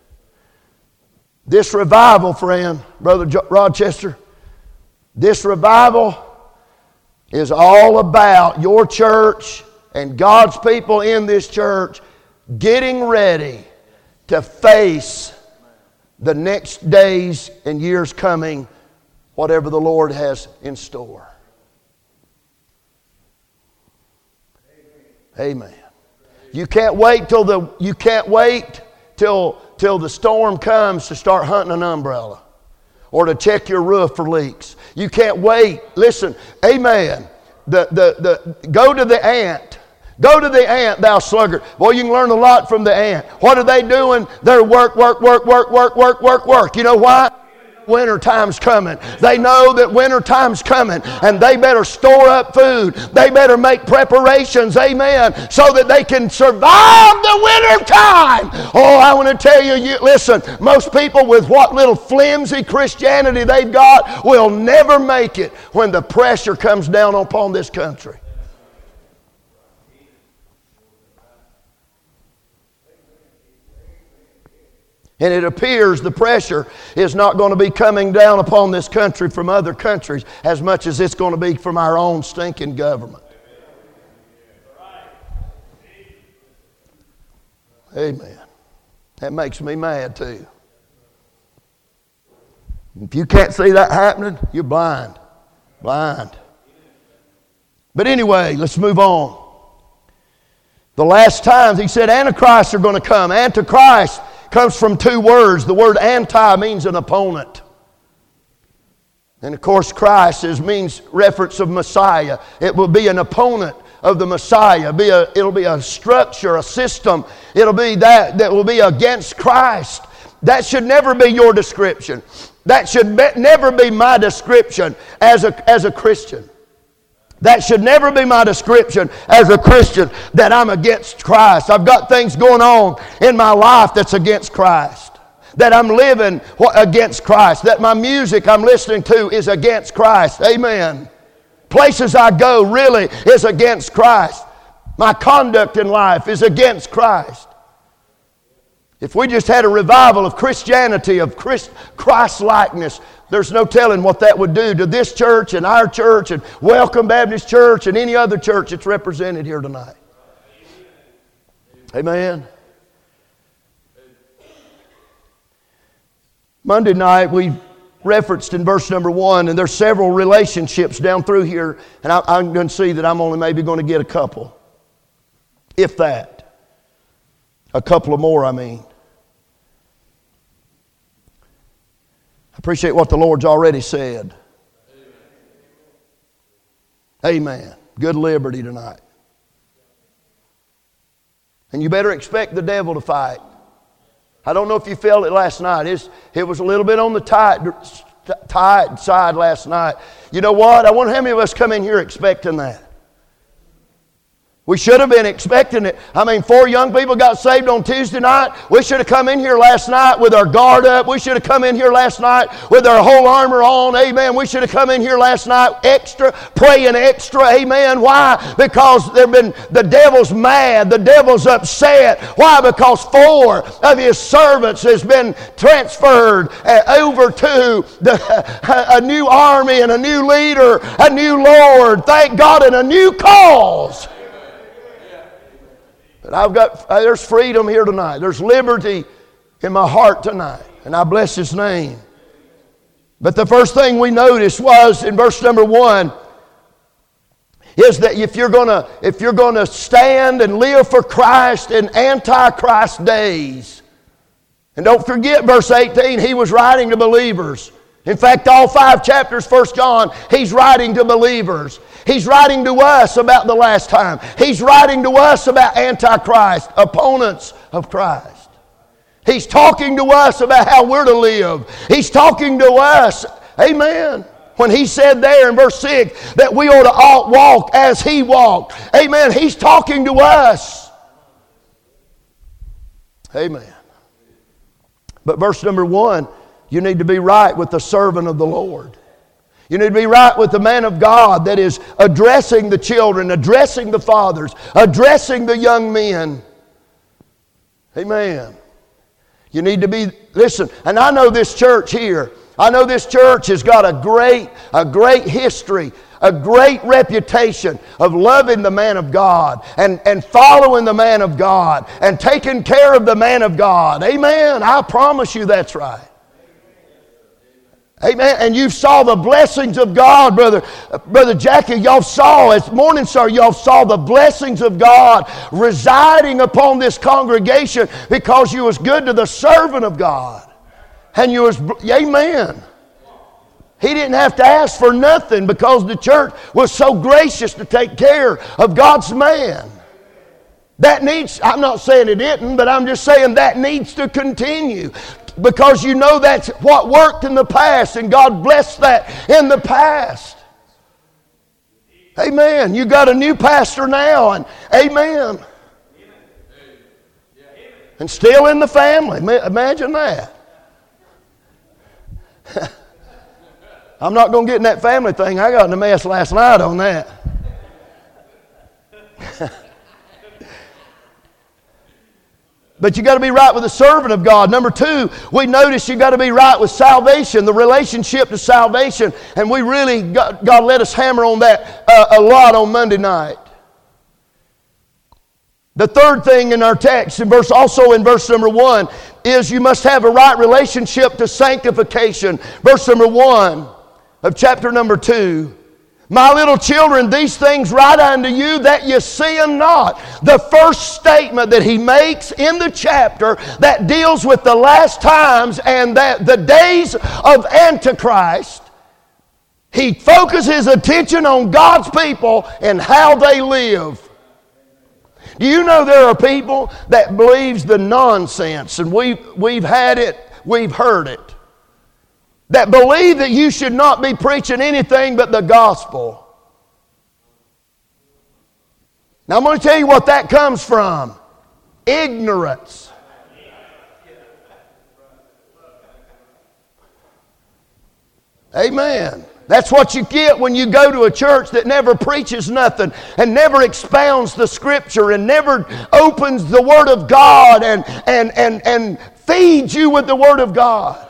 This revival, friend, Brother Rochester, this revival is all about your church and God's people in this church getting ready to face the next days and years coming, whatever the Lord has in store. Amen. You can't wait till the storm comes to start hunting an umbrella or to check your roof for leaks. You can't wait. Listen, amen. Go to the ant. Go to the ant, thou sluggard. Boy, you can learn a lot from the ant. What are they doing? They're work. You know why? Winter time's coming. They know that winter time's coming and they better store up food. They better make preparations, amen, so that they can survive the winter time. Oh, I want to tell you, listen, most people with what little flimsy Christianity they've got will never make it when the pressure comes down upon this country. And it appears the pressure is not going to be coming down upon this country from other countries as much as it's going to be from our own stinking government. Amen. That makes me mad too. If you can't see that happening, you're blind. Blind. But anyway, let's move on. The last times he said Antichrists are going to come. Antichrist comes from two words. The word anti means an opponent. And of course Christ means reference of Messiah. It will be an opponent of the Messiah. It'll be a structure, a system. It'll be that will be against Christ. That should never be your description. That should never be my description as a Christian. That should never be my description as a Christian, that I'm against Christ. I've got things going on in my life that's against Christ. That I'm living against Christ. That my music I'm listening to is against Christ. Amen. Places I go really is against Christ. My conduct in life is against Christ. If we just had a revival of Christianity, of Christ-likeness, there's no telling what that would do to this church and our church and Welcome Baptist Church and any other church that's represented here tonight. Amen. Monday night we referenced in verse number 1, and there's several relationships down through here, and I'm going to see that I'm only maybe going to get a couple, if that. A couple of more, I mean. I appreciate what the Lord's already said. Amen. Good liberty tonight. And you better expect the devil to fight. I don't know if you felt it last night. It was a little bit on the tight side last night. You know what? I wonder how many of us come in here expecting that. We should have been expecting it. I mean, 4 young people got saved on Tuesday night. We should have come in here last night with our guard up. We should have come in here last night with our whole armor on. Amen. We should have come in here last night praying extra. Amen. Why? Because the devil's mad. The devil's upset. Why? Because 4 of his servants has been transferred over to a new army and a new leader, a new Lord. Thank God, and a new cause. But there's freedom here tonight. There's liberty in my heart tonight. And I bless His name. But the first thing we noticed was in verse number 1 is that if you're gonna stand and live for Christ in Antichrist days, and don't forget verse 18, he was writing to believers. In fact, all 5 chapters, 1 John, he's writing to believers. He's writing to us about the last time. He's writing to us about Antichrist, opponents of Christ. He's talking to us about how we're to live. He's talking to us, amen, when he said there in verse 6 that we ought to walk as he walked. Amen. He's talking to us. Amen. But verse number 1, you need to be right with the servant of the Lord. You need to be right with the man of God that is addressing the children, addressing the fathers, addressing the young men. Amen. You need to be, listen, and I know this church here, I know this church has got a great history, a great reputation of loving the man of God and following the man of God and taking care of the man of God. Amen. I promise you that's right. Amen. And you saw the blessings of God, Brother Jackie. Y'all saw, it's morning, sir, y'all saw the blessings of God residing upon this congregation because you was good to the servant of God. And you was, amen. He didn't have to ask for nothing because the church was so gracious to take care of God's man. That needs, I'm not saying it didn't, but I'm just saying that needs to continue. Because you know that's what worked in the past, and God blessed that in the past. Amen. You got a new pastor now, and amen. And still in the family. Imagine that. I'm not going to get in that family thing. I got in a mess last night on that. But you got to be right with the servant of God. Number 2, we notice you got to be right with salvation, the relationship to salvation. And we really, God let us hammer on that a lot on Monday night. The third thing in our text, also in verse number 1, is you must have a right relationship to sanctification. Verse number 1 of chapter number 2. My little children, these things write unto you that you sin not. The first statement that he makes in the chapter that deals with the last times and the days of Antichrist, he focuses his attention on God's people and how they live. Do you know there are people that believes the nonsense, and we've had it, we've heard it, that believe that you should not be preaching anything but the gospel. Now I'm going to tell you what that comes from. Ignorance. Amen. That's what you get when you go to a church that never preaches nothing and never expounds the Scripture and never opens the Word of God and feeds you with the Word of God.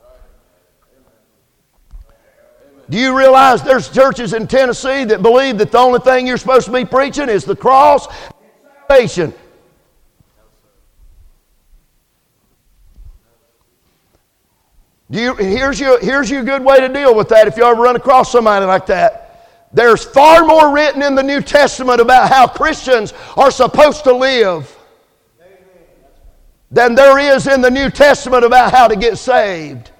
Do you realize there's churches in Tennessee that believe that the only thing you're supposed to be preaching is the cross and salvation? Here's your good way to deal with that if you ever run across somebody like that. There's far more written in the New Testament about how Christians are supposed to live than there is in the New Testament about how to get saved.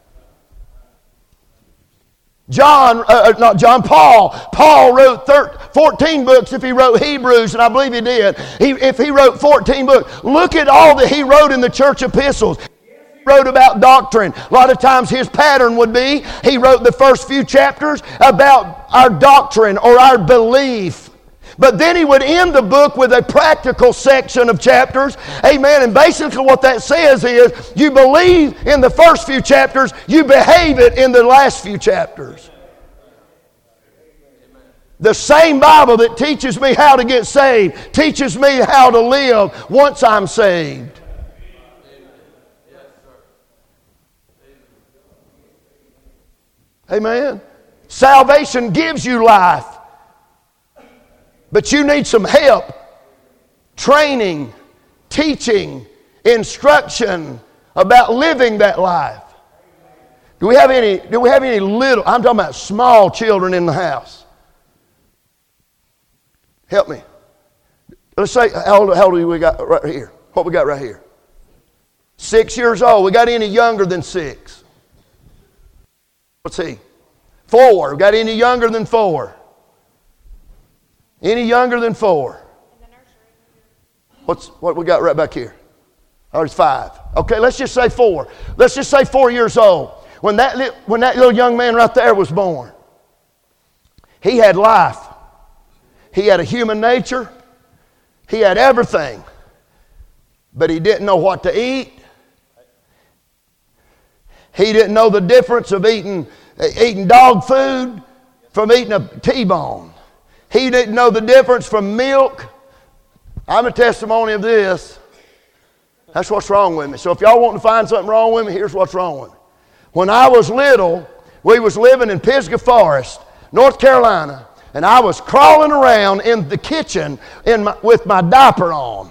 Paul wrote 14 books if he wrote Hebrews, and I believe he did. If he wrote 14 books, look at all that he wrote in the church epistles. He wrote about doctrine. A lot of times his pattern would be, he wrote the first few chapters about our doctrine or our belief. But then he would end the book with a practical section of chapters. Amen. And basically what that says is, you believe in the first few chapters, you behave it in the last few chapters. The same Bible that teaches me how to get saved teaches me how to live once I'm saved. Amen. Salvation gives you life. But you need some help, training, teaching, instruction about living that life. Do we have any little, I'm talking about small children in the house? Help me. Let's say, how old do we got right here? What we got right here? 6 years old. We got any younger than 6? What's he? 4. We got any younger than 4? Any younger than 4? What we got right back here? Oh, it's 5. Okay, let's just say 4. Let's just say 4 years old. When that little young man right there was born, he had life. He had a human nature. He had everything. But he didn't know what to eat. He didn't know the difference of eating dog food from eating a T-bone. He didn't know the difference from milk. I'm a testimony of this. That's what's wrong with me. So if y'all want to find something wrong with me, here's what's wrong with me. When I was little, we was living in Pisgah Forest, North Carolina, and I was crawling around in the kitchen with my diaper on.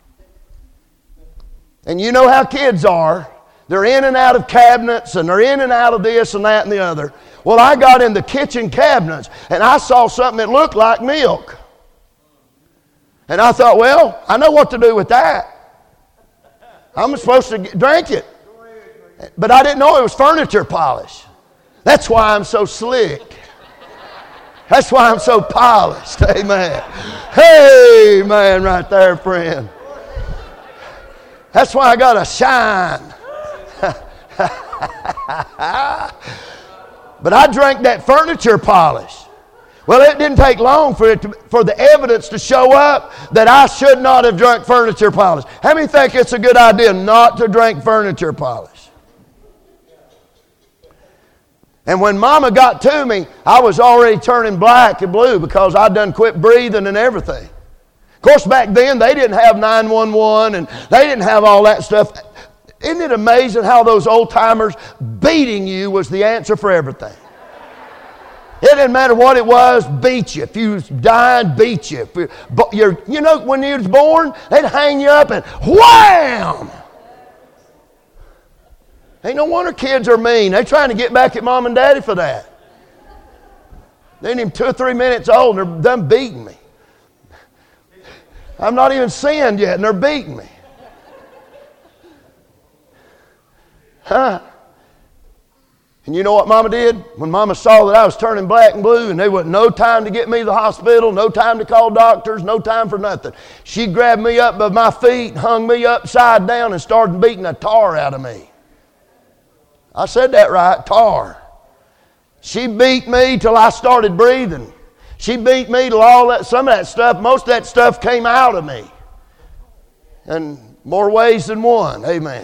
And you know how kids are. They're in and out of cabinets, and they're in and out of this and that and the other. Well, I got in the kitchen cabinets, and I saw something that looked like milk. And I thought, well, I know what to do with that. I'm supposed to drink it. But I didn't know it was furniture polish. That's why I'm so slick. That's why I'm so polished. Amen. Hey, man, right there, friend. That's why I got to shine. But I drank that furniture polish. Well, it didn't take long for the evidence to show up that I should not have drunk furniture polish. How many think it's a good idea not to drink furniture polish? And when Mama got to me, I was already turning black and blue because I'd done quit breathing and everything. Of course, back then, they didn't have 911 and they didn't have all that stuff. Isn't it amazing how those old-timers beating you was the answer for everything? It didn't matter what it was, beat you. If you was dying, beat you. You know, when you was born, they'd hang you up and wham! Ain't no wonder kids are mean. They're trying to get back at Mom and Daddy for that. They ain't even 2 or 3 minutes old and they're done beating me. I'm not even sinned yet and they're beating me. Huh? And you know what Mama did? When Mama saw that I was turning black and blue and there wasn't no time to get me to the hospital, no time to call doctors, no time for nothing, she grabbed me up by my feet, hung me upside down and started beating the tar out of me. I said that right, tar. She beat me till I started breathing. She beat me till some of that stuff, most of that stuff came out of me. In more ways than one, amen.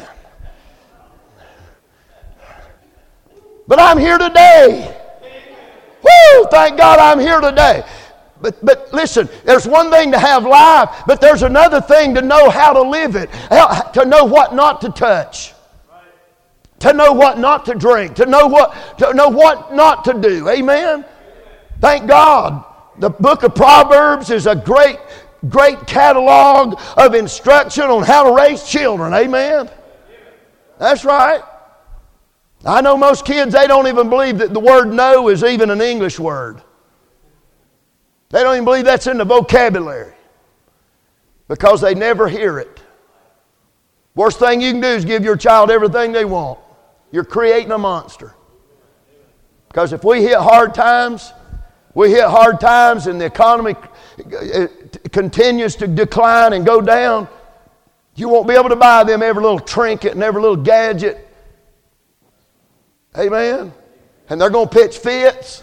But I'm here today. Woo! Thank God I'm here today. But listen, there's one thing to have life, but there's another thing to know how to live it, to know what not to touch, to know what not to drink, to know what not to do. Amen? Thank God. The book of Proverbs is a great catalog of instruction on how to raise children. Amen? That's right. I know most kids, they don't even believe that the word no is even an English word. They don't even believe that's in the vocabulary because they never hear it. Worst thing you can do is give your child everything they want. You're creating a monster. Because if we hit hard times and the economy continues to decline and go down, you won't be able to buy them every little trinket and every little gadget. Amen? And they're going to pitch fits.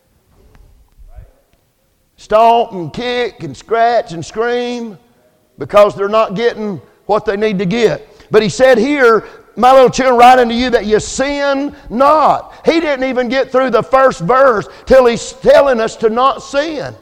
Stomp and kick and scratch and scream because they're not getting what they need to get. But he said here, my little children, write unto you that you sin not. He didn't even get through the first verse till he's telling us to not sin.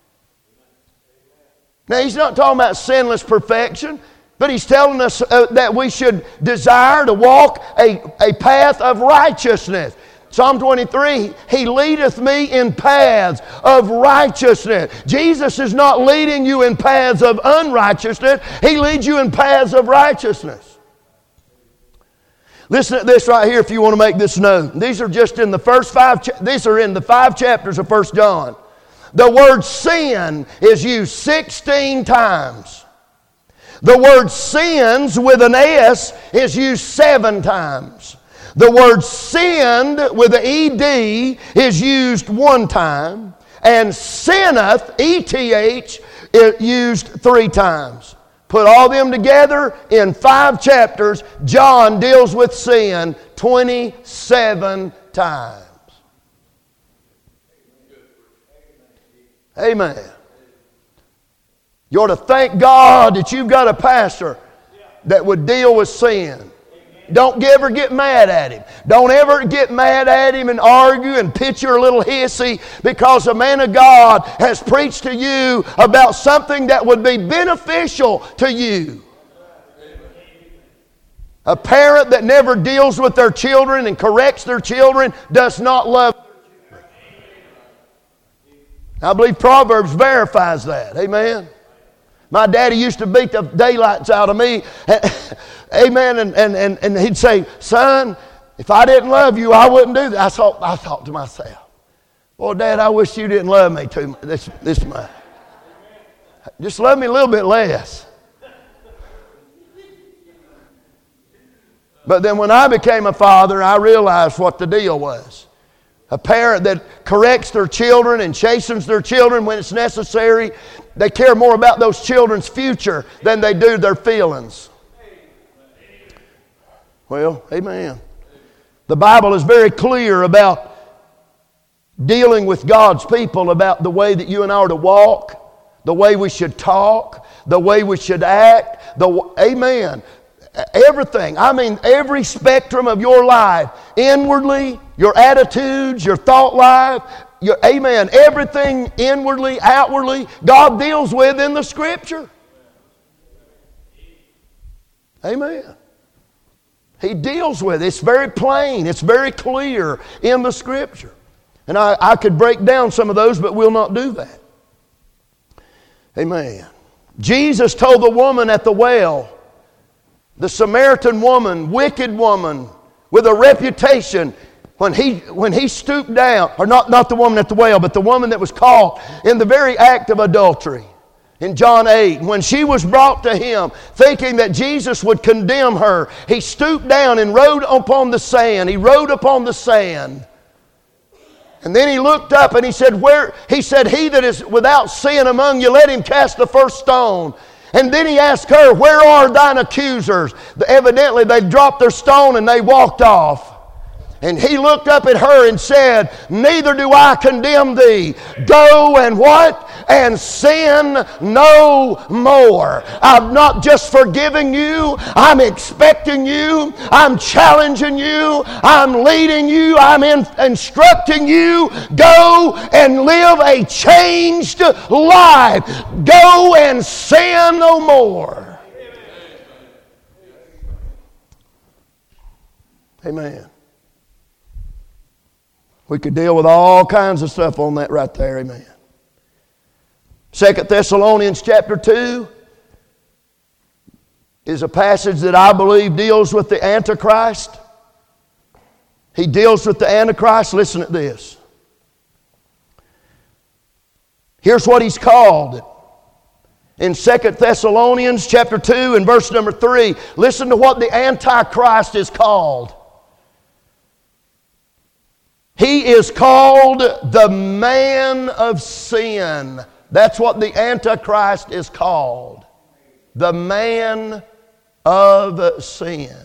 Now, he's not talking about sinless perfection, but he's telling us that we should desire to walk a path of righteousness. Psalm 23, He leadeth me in paths of righteousness. Jesus is not leading you in paths of unrighteousness. He leads you in paths of righteousness. Listen to this right here if you want to make this known. These are just in the first these are in the 5 chapters of 1 John. The word sin is used 16 times. The word sins with an S is used 7 times. The word sinned with an ED is used 1 time. And sinneth, ETH, is used 3 times. Put all them together in 5 chapters, John deals with sin 27 times. Amen. You ought to thank God that you've got a pastor that would deal with sin. Don't ever get mad at him. Don't ever get mad at him and argue and pitch your little hissy because a man of God has preached to you about something that would be beneficial to you. A parent that never deals with their children and corrects their children does not love their children. I believe Proverbs verifies that. Amen. My daddy used to beat the daylights out of me. Amen. And he'd say, son, if I didn't love you, I wouldn't do that. I thought to myself, boy, Dad, I wish you didn't love me too much. This much. Just love me a little bit less. But then when I became a father, I realized what the deal was. A parent that corrects their children and chastens their children when it's necessary, they care more about those children's future than they do their feelings. Well, amen. The Bible is very clear about dealing with God's people, about the way that you and I are to walk, the way we should talk, the way we should act. Amen. Everything. I mean, every spectrum of your life, inwardly, your attitudes, your thought life, amen, everything inwardly, outwardly, God deals with in the Scripture. Amen. He deals with it. It's very plain. It's very clear in the Scripture. And I could break down some of those, but we'll not do that. Amen. Jesus told the woman at the well, the Samaritan woman, wicked woman, with a reputation, when he stooped down, or not the woman at the well, but the woman that was caught in the very act of adultery. In John 8, when she was brought to him, thinking that Jesus would condemn her, he stooped down and rode upon the sand. He rode upon the sand. And then he looked up and he said, he that is without sin among you, let him cast the first stone. And then he asked her, where are thine accusers? Evidently they dropped their stone and they walked off. And he looked up at her and said, neither do I condemn thee. Go and what? And sin no more. I'm not just forgiving you. I'm expecting you. I'm challenging you. I'm leading you. I'm instructing you. Go and live a changed life. Go and sin no more. Amen. We could deal with all kinds of stuff on that right there. Amen. 2 Thessalonians chapter 2 is a passage that I believe deals with the Antichrist. he deals with the Antichrist. Listen to this. Here's what he's called. In 2 Thessalonians chapter 2 and verse number 3, listen to what the Antichrist is called. He is called the man of sin. That's what the Antichrist is called. The man of sin.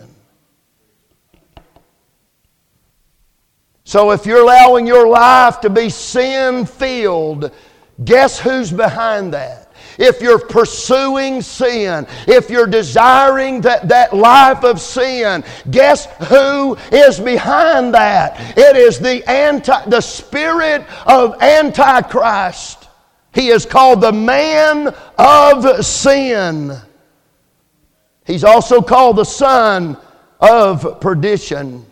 So if you're allowing your life to be sin-filled, guess who's behind that? If you're pursuing sin, if you're desiring that life of sin, guess who is behind that? It is the spirit of Antichrist. He is called the man of sin. He's also called the son of perdition.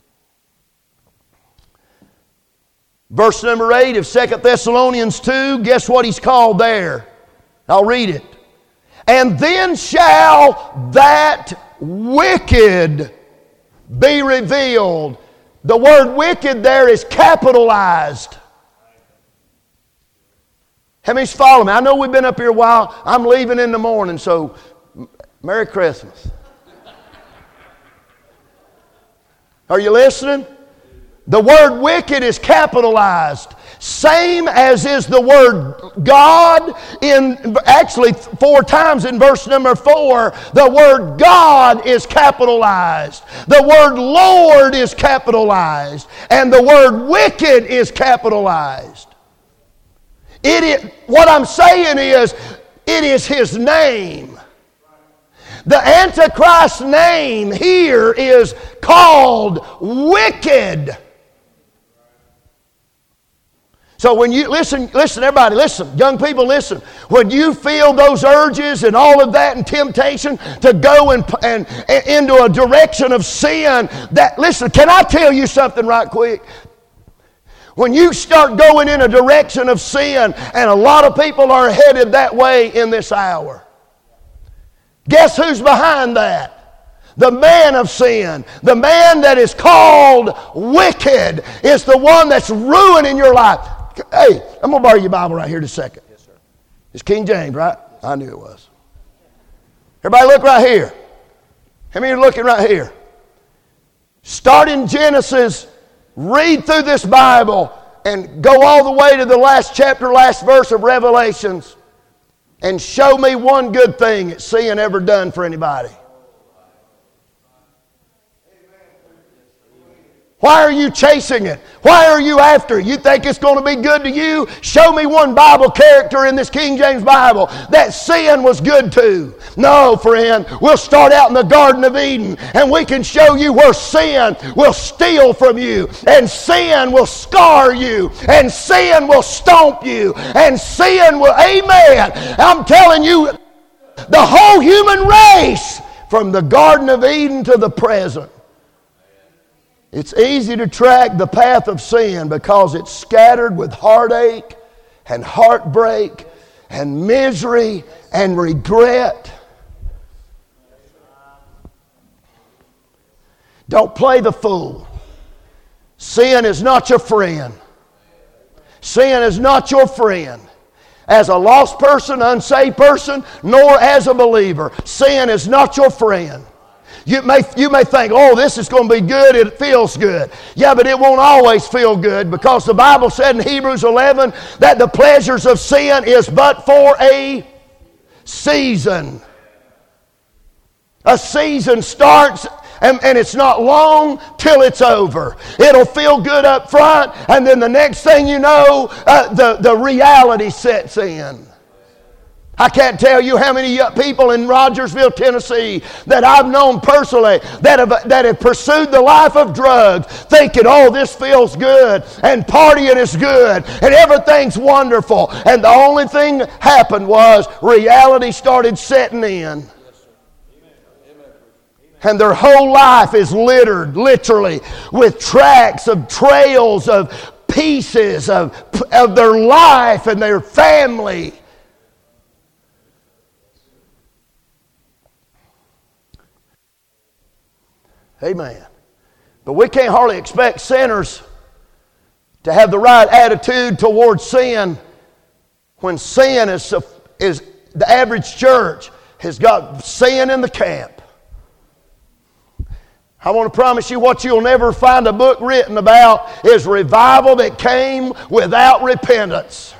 Verse number 8 of 2 Thessalonians 2, guess what he's called there? I'll read it. And then shall that wicked be revealed. The word wicked there is capitalized. How many's following me? I know we've been up here a while. I'm leaving in the morning, so Merry Christmas. Are you listening? The word wicked is capitalized. Same as is the word God in actually 4 times in verse number 4. The word God is capitalized. The word Lord is capitalized. And the word wicked is capitalized. What I'm saying is, it is his name. The Antichrist's name here is called wicked. So when you listen, everybody, listen. Young people, listen. When you feel those urges and all of that and temptation to go and into a direction of sin, listen, can I tell you something right quick? When you start going in a direction of sin, and a lot of people are headed that way in this hour, guess who's behind that? The man of sin. The man that is called wicked is the one that's ruining your life. Hey, I'm going to borrow your Bible right here in a second. Yes, sir. It's King James, right? I knew it was. Everybody look right here. How many are looking right here? Start in Genesis, read through this Bible, and go all the way to the last chapter, last verse of Revelations, and show me one good thing that sin ever done for anybody. Why are you chasing it? Why are you after it? You think it's going to be good to you? Show me one Bible character in this King James Bible that sin was good to. No, friend. We'll start out in the Garden of Eden, and we can show you where sin will steal from you, and sin will scar you, and sin will stomp you, and sin will, amen. I'm telling you, the whole human race from the Garden of Eden to the present. It's easy to track the path of sin because it's scattered with heartache and heartbreak and misery and regret. Don't play the fool. Sin is not your friend. Sin is not your friend. As a lost person, unsaved person, nor as a believer, sin is not your friend. You may think, oh, this is going to be good, it feels good. Yeah, but it won't always feel good, because the Bible said in Hebrews 11 that the pleasures of sin is but for a season. A season starts and it's not long till it's over. It'll feel good up front, and then the next thing you know, the reality sets in. I can't tell you how many people in Rogersville, Tennessee that I've known personally that have pursued the life of drugs, thinking, oh, this feels good, and partying is good, and everything's wonderful. And the only thing that happened was reality started setting in. And their whole life is littered, literally, with tracks of trails of pieces of their life and their family. Amen. But we can't hardly expect sinners to have the right attitude towards sin when sin is the average church has got sin in the camp. I want to promise you what you'll never find a book written about is revival that came without repentance.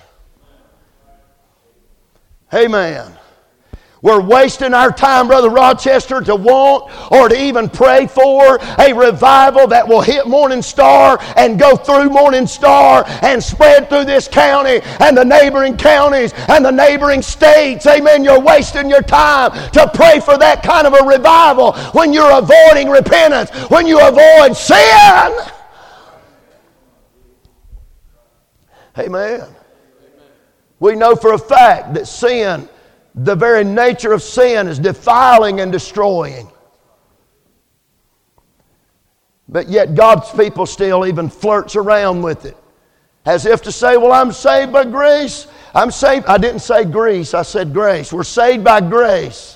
Amen. We're wasting our time, Brother Rochester, to want or to even pray for a revival that will hit Morning Star and go through Morning Star and spread through this county and the neighboring counties and the neighboring states. Amen. You're wasting your time to pray for that kind of a revival when you're avoiding repentance, when you avoid sin. Amen. We know for a fact that sin, the very nature of sin, is defiling and destroying. But yet God's people still even flirts around with it. As if to say, well, I'm saved by grace. I'm saved. I didn't say grace, I said grace. We're saved by grace.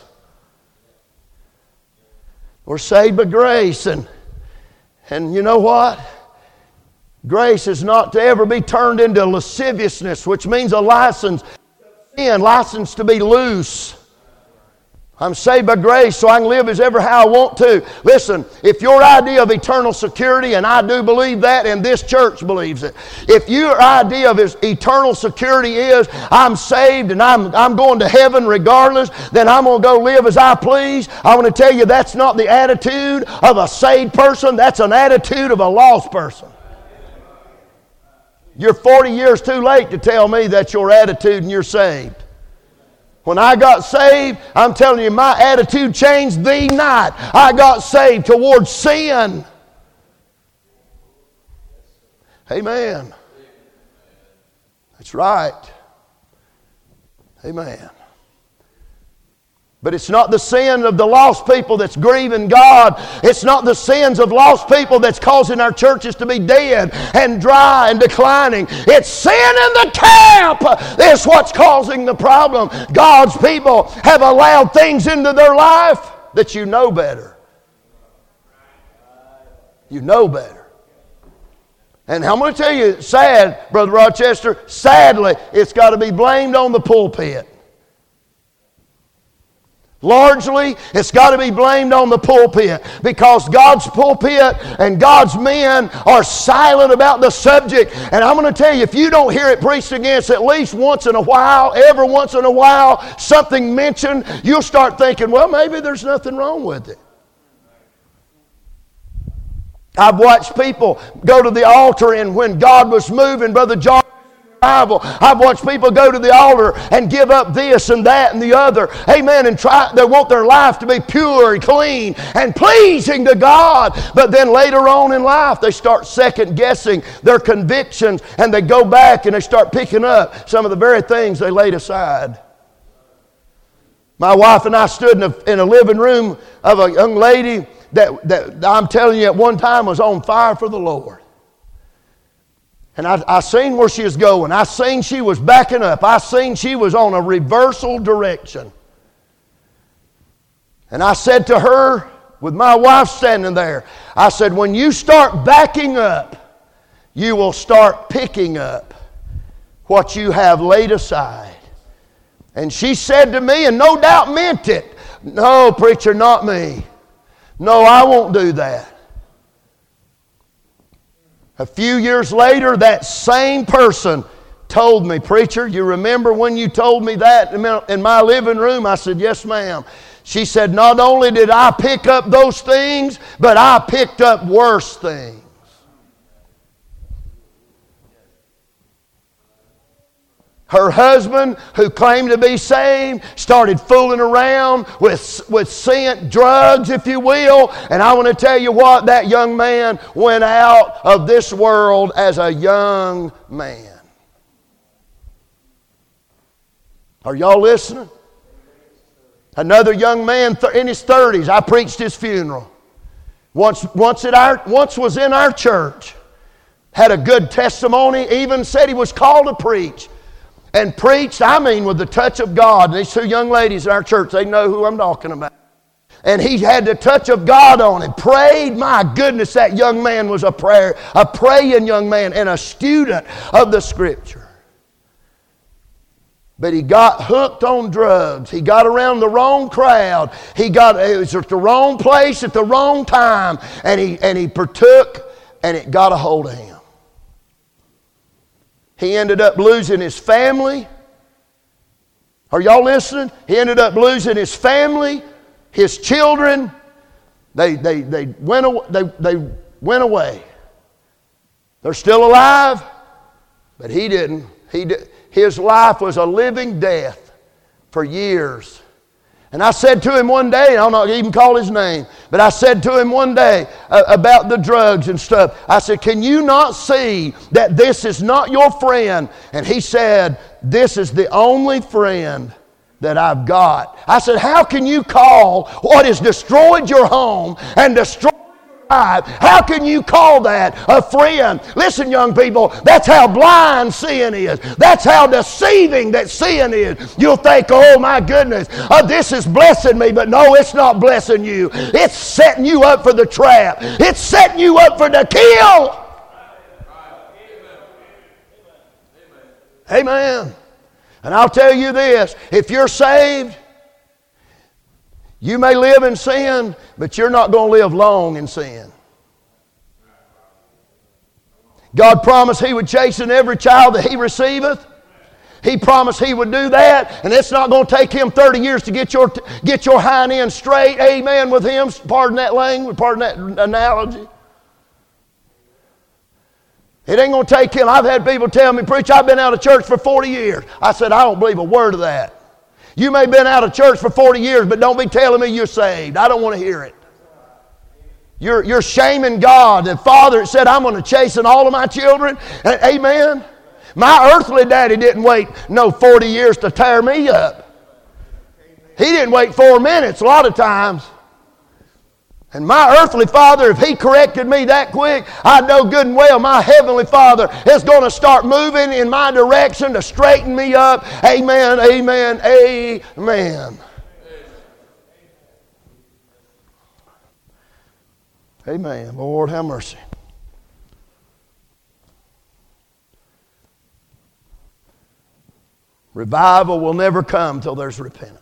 We're saved by grace. And you know what? Grace is not to ever be turned into lasciviousness, which means a license to be loose. I'm saved by grace so I can live as ever how I want to. Listen, if your idea of eternal security, and I do believe that, and this church believes it, if your idea of eternal security is I'm saved and I'm going to heaven regardless, then I'm going to go live as I please, I want to tell you that's not the attitude of a saved person. That's an attitude of a lost person. You're 40 years too late to tell me that's your attitude and you're saved. When I got saved, I'm telling you, my attitude changed the night I got saved towards sin. Amen. That's right. Amen. But it's not the sin of the lost people that's grieving God. It's not the sins of lost people that's causing our churches to be dead and dry and declining. It's sin in the camp that's what's causing the problem. God's people have allowed things into their life that you know better. You know better. And I'm going to tell you, sad, Brother Rochester, sadly, it's got to be blamed on the pulpit. Largely, it's got to be blamed on the pulpit because God's pulpit and God's men are silent about the subject. And I'm going to tell you, if you don't hear it preached against at least once in a while, every once in a while, something mentioned, you'll start thinking, well, maybe there's nothing wrong with it. I've watched people go to the altar, and when God was moving, Brother John, I've watched people go to the altar and give up this and that and the other. Amen. And they want their life to be pure and clean and pleasing to God. But then later on in life, they start second guessing their convictions, and they go back and they start picking up some of the very things they laid aside. My wife and I stood in a living room of a young lady that I'm telling you at one time was on fire for the Lord. And I seen where she was going. I seen she was backing up. I seen she was on a reversal direction. And I said to her, with my wife standing there, I said, when you start backing up, you will start picking up what you have laid aside. And she said to me, and no doubt meant it, no, preacher, not me. No, I won't do that. A few years later, that same person told me, preacher, you remember when you told me that in my living room? I said, yes, ma'am. She said, not only did I pick up those things, but I picked up worse things. Her husband, who claimed to be saved, started fooling around with scent, drugs, if you will. And I want to tell you what, that young man went out of this world as a young man. Are y'all listening? Another young man in his 30s, I preached his funeral. Once was in our church, had a good testimony, even said he was called to preach. And preached, I mean, with the touch of God. And these two young ladies in our church, they know who I'm talking about. and he had the touch of God on him. Prayed. My goodness, that young man was a praying young man and a student of the Scripture. But he got hooked on drugs. He got around the wrong crowd. It was at the wrong place at the wrong time, and he partook, and it got a hold of him. He ended up losing his family. Are y'all listening? He ended up losing his family, his children. They went away. They're still alive, but he didn't. His life was a living death for years. And I said to him one day, I'll not even call his name, but I said to him one day about the drugs and stuff. I said, can you not see that this is not your friend? And he said, this is the only friend that I've got. I said, how can you call what has destroyed your home and destroyed life, how can you call that a friend? Listen, young people, that's how blind sin is. That's how deceiving that sin is. You'll think, oh my goodness, this is blessing me, but no, it's not blessing you. It's setting you up for the trap. It's setting you up for the kill. Amen. And I'll tell you this, if you're saved, you may live in sin, but you're not going to live long in sin. God promised He would chasten every child that He receiveth. He promised He would do that, and it's not going to take Him 30 years to get your hind end straight. Amen with Him. Pardon that language, pardon that analogy. It ain't going to take Him. I've had people tell me, preach, I've been out of church for 40 years. I said, I don't believe a word of that. You may have been out of church for 40 years, but don't be telling me you're saved. I don't want to hear it. You're shaming God. The Father said, I'm going to chasten all of my children. And, amen. My earthly daddy didn't wait 40 years to tear me up. He didn't wait 4 minutes a lot of times. And my earthly father, if he corrected me that quick, I know good and well my heavenly Father is going to start moving in my direction to straighten me up. Amen, amen, amen. Amen. Lord, have mercy. Revival will never come till there's repentance.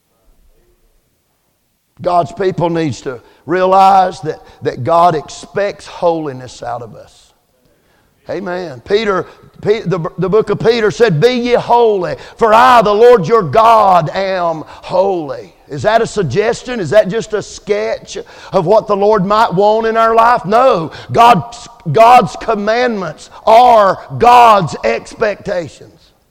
God's people needs to realize that God expects holiness out of us. Amen. The book of Peter said, be ye holy, for I, the Lord your God, am holy. Is that a suggestion? Is that just a sketch of what the Lord might want in our life? No. God's commandments are God's expectations.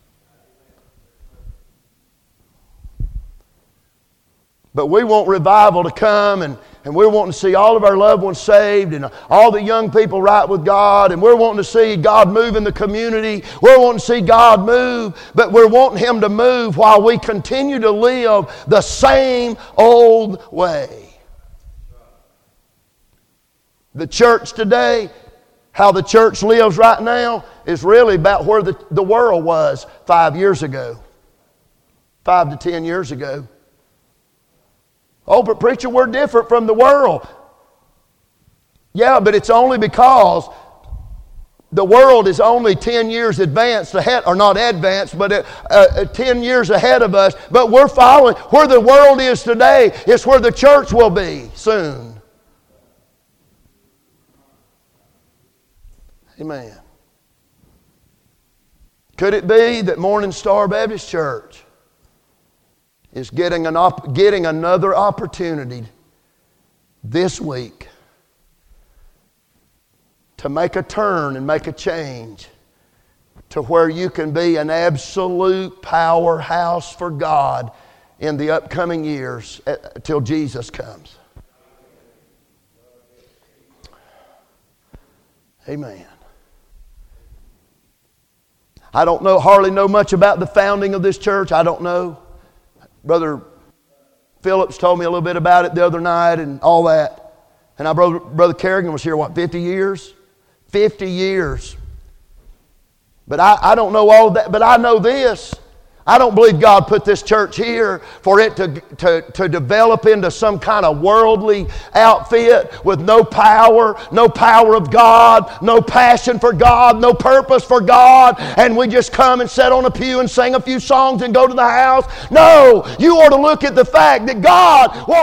But we want revival to come, and we're wanting to see all of our loved ones saved and all the young people right with God, and we're wanting to see God move in the community. We're wanting to see God move, but we're wanting Him to move while we continue to live the same old way. The church today, how the church lives right now, is really about where the world was 5 years ago, 5 to 10 years ago. Oh, but preacher, we're different from the world. Yeah, but it's only because the world is only 10 years advanced ahead, or not advanced, but 10 years ahead of us. But we're following where the world is today. It's where the church will be soon. Amen. Could it be that Morning Star Baptist Church is getting another opportunity this week to make a turn and make a change to where you can be an absolute powerhouse for God in the upcoming years till Jesus comes? Amen. I don't hardly know much about the founding of this church. I don't know. Brother Phillips told me a little bit about it the other night and all that. And Brother Kerrigan was here, 50 years? 50 years. But I don't know all that. But I know this. I don't believe God put this church here for it to develop into some kind of worldly outfit with no power of God, no passion for God, no purpose for God, and we just come and sit on a pew and sing a few songs and go to the house. No, you ought to look at the fact that God wants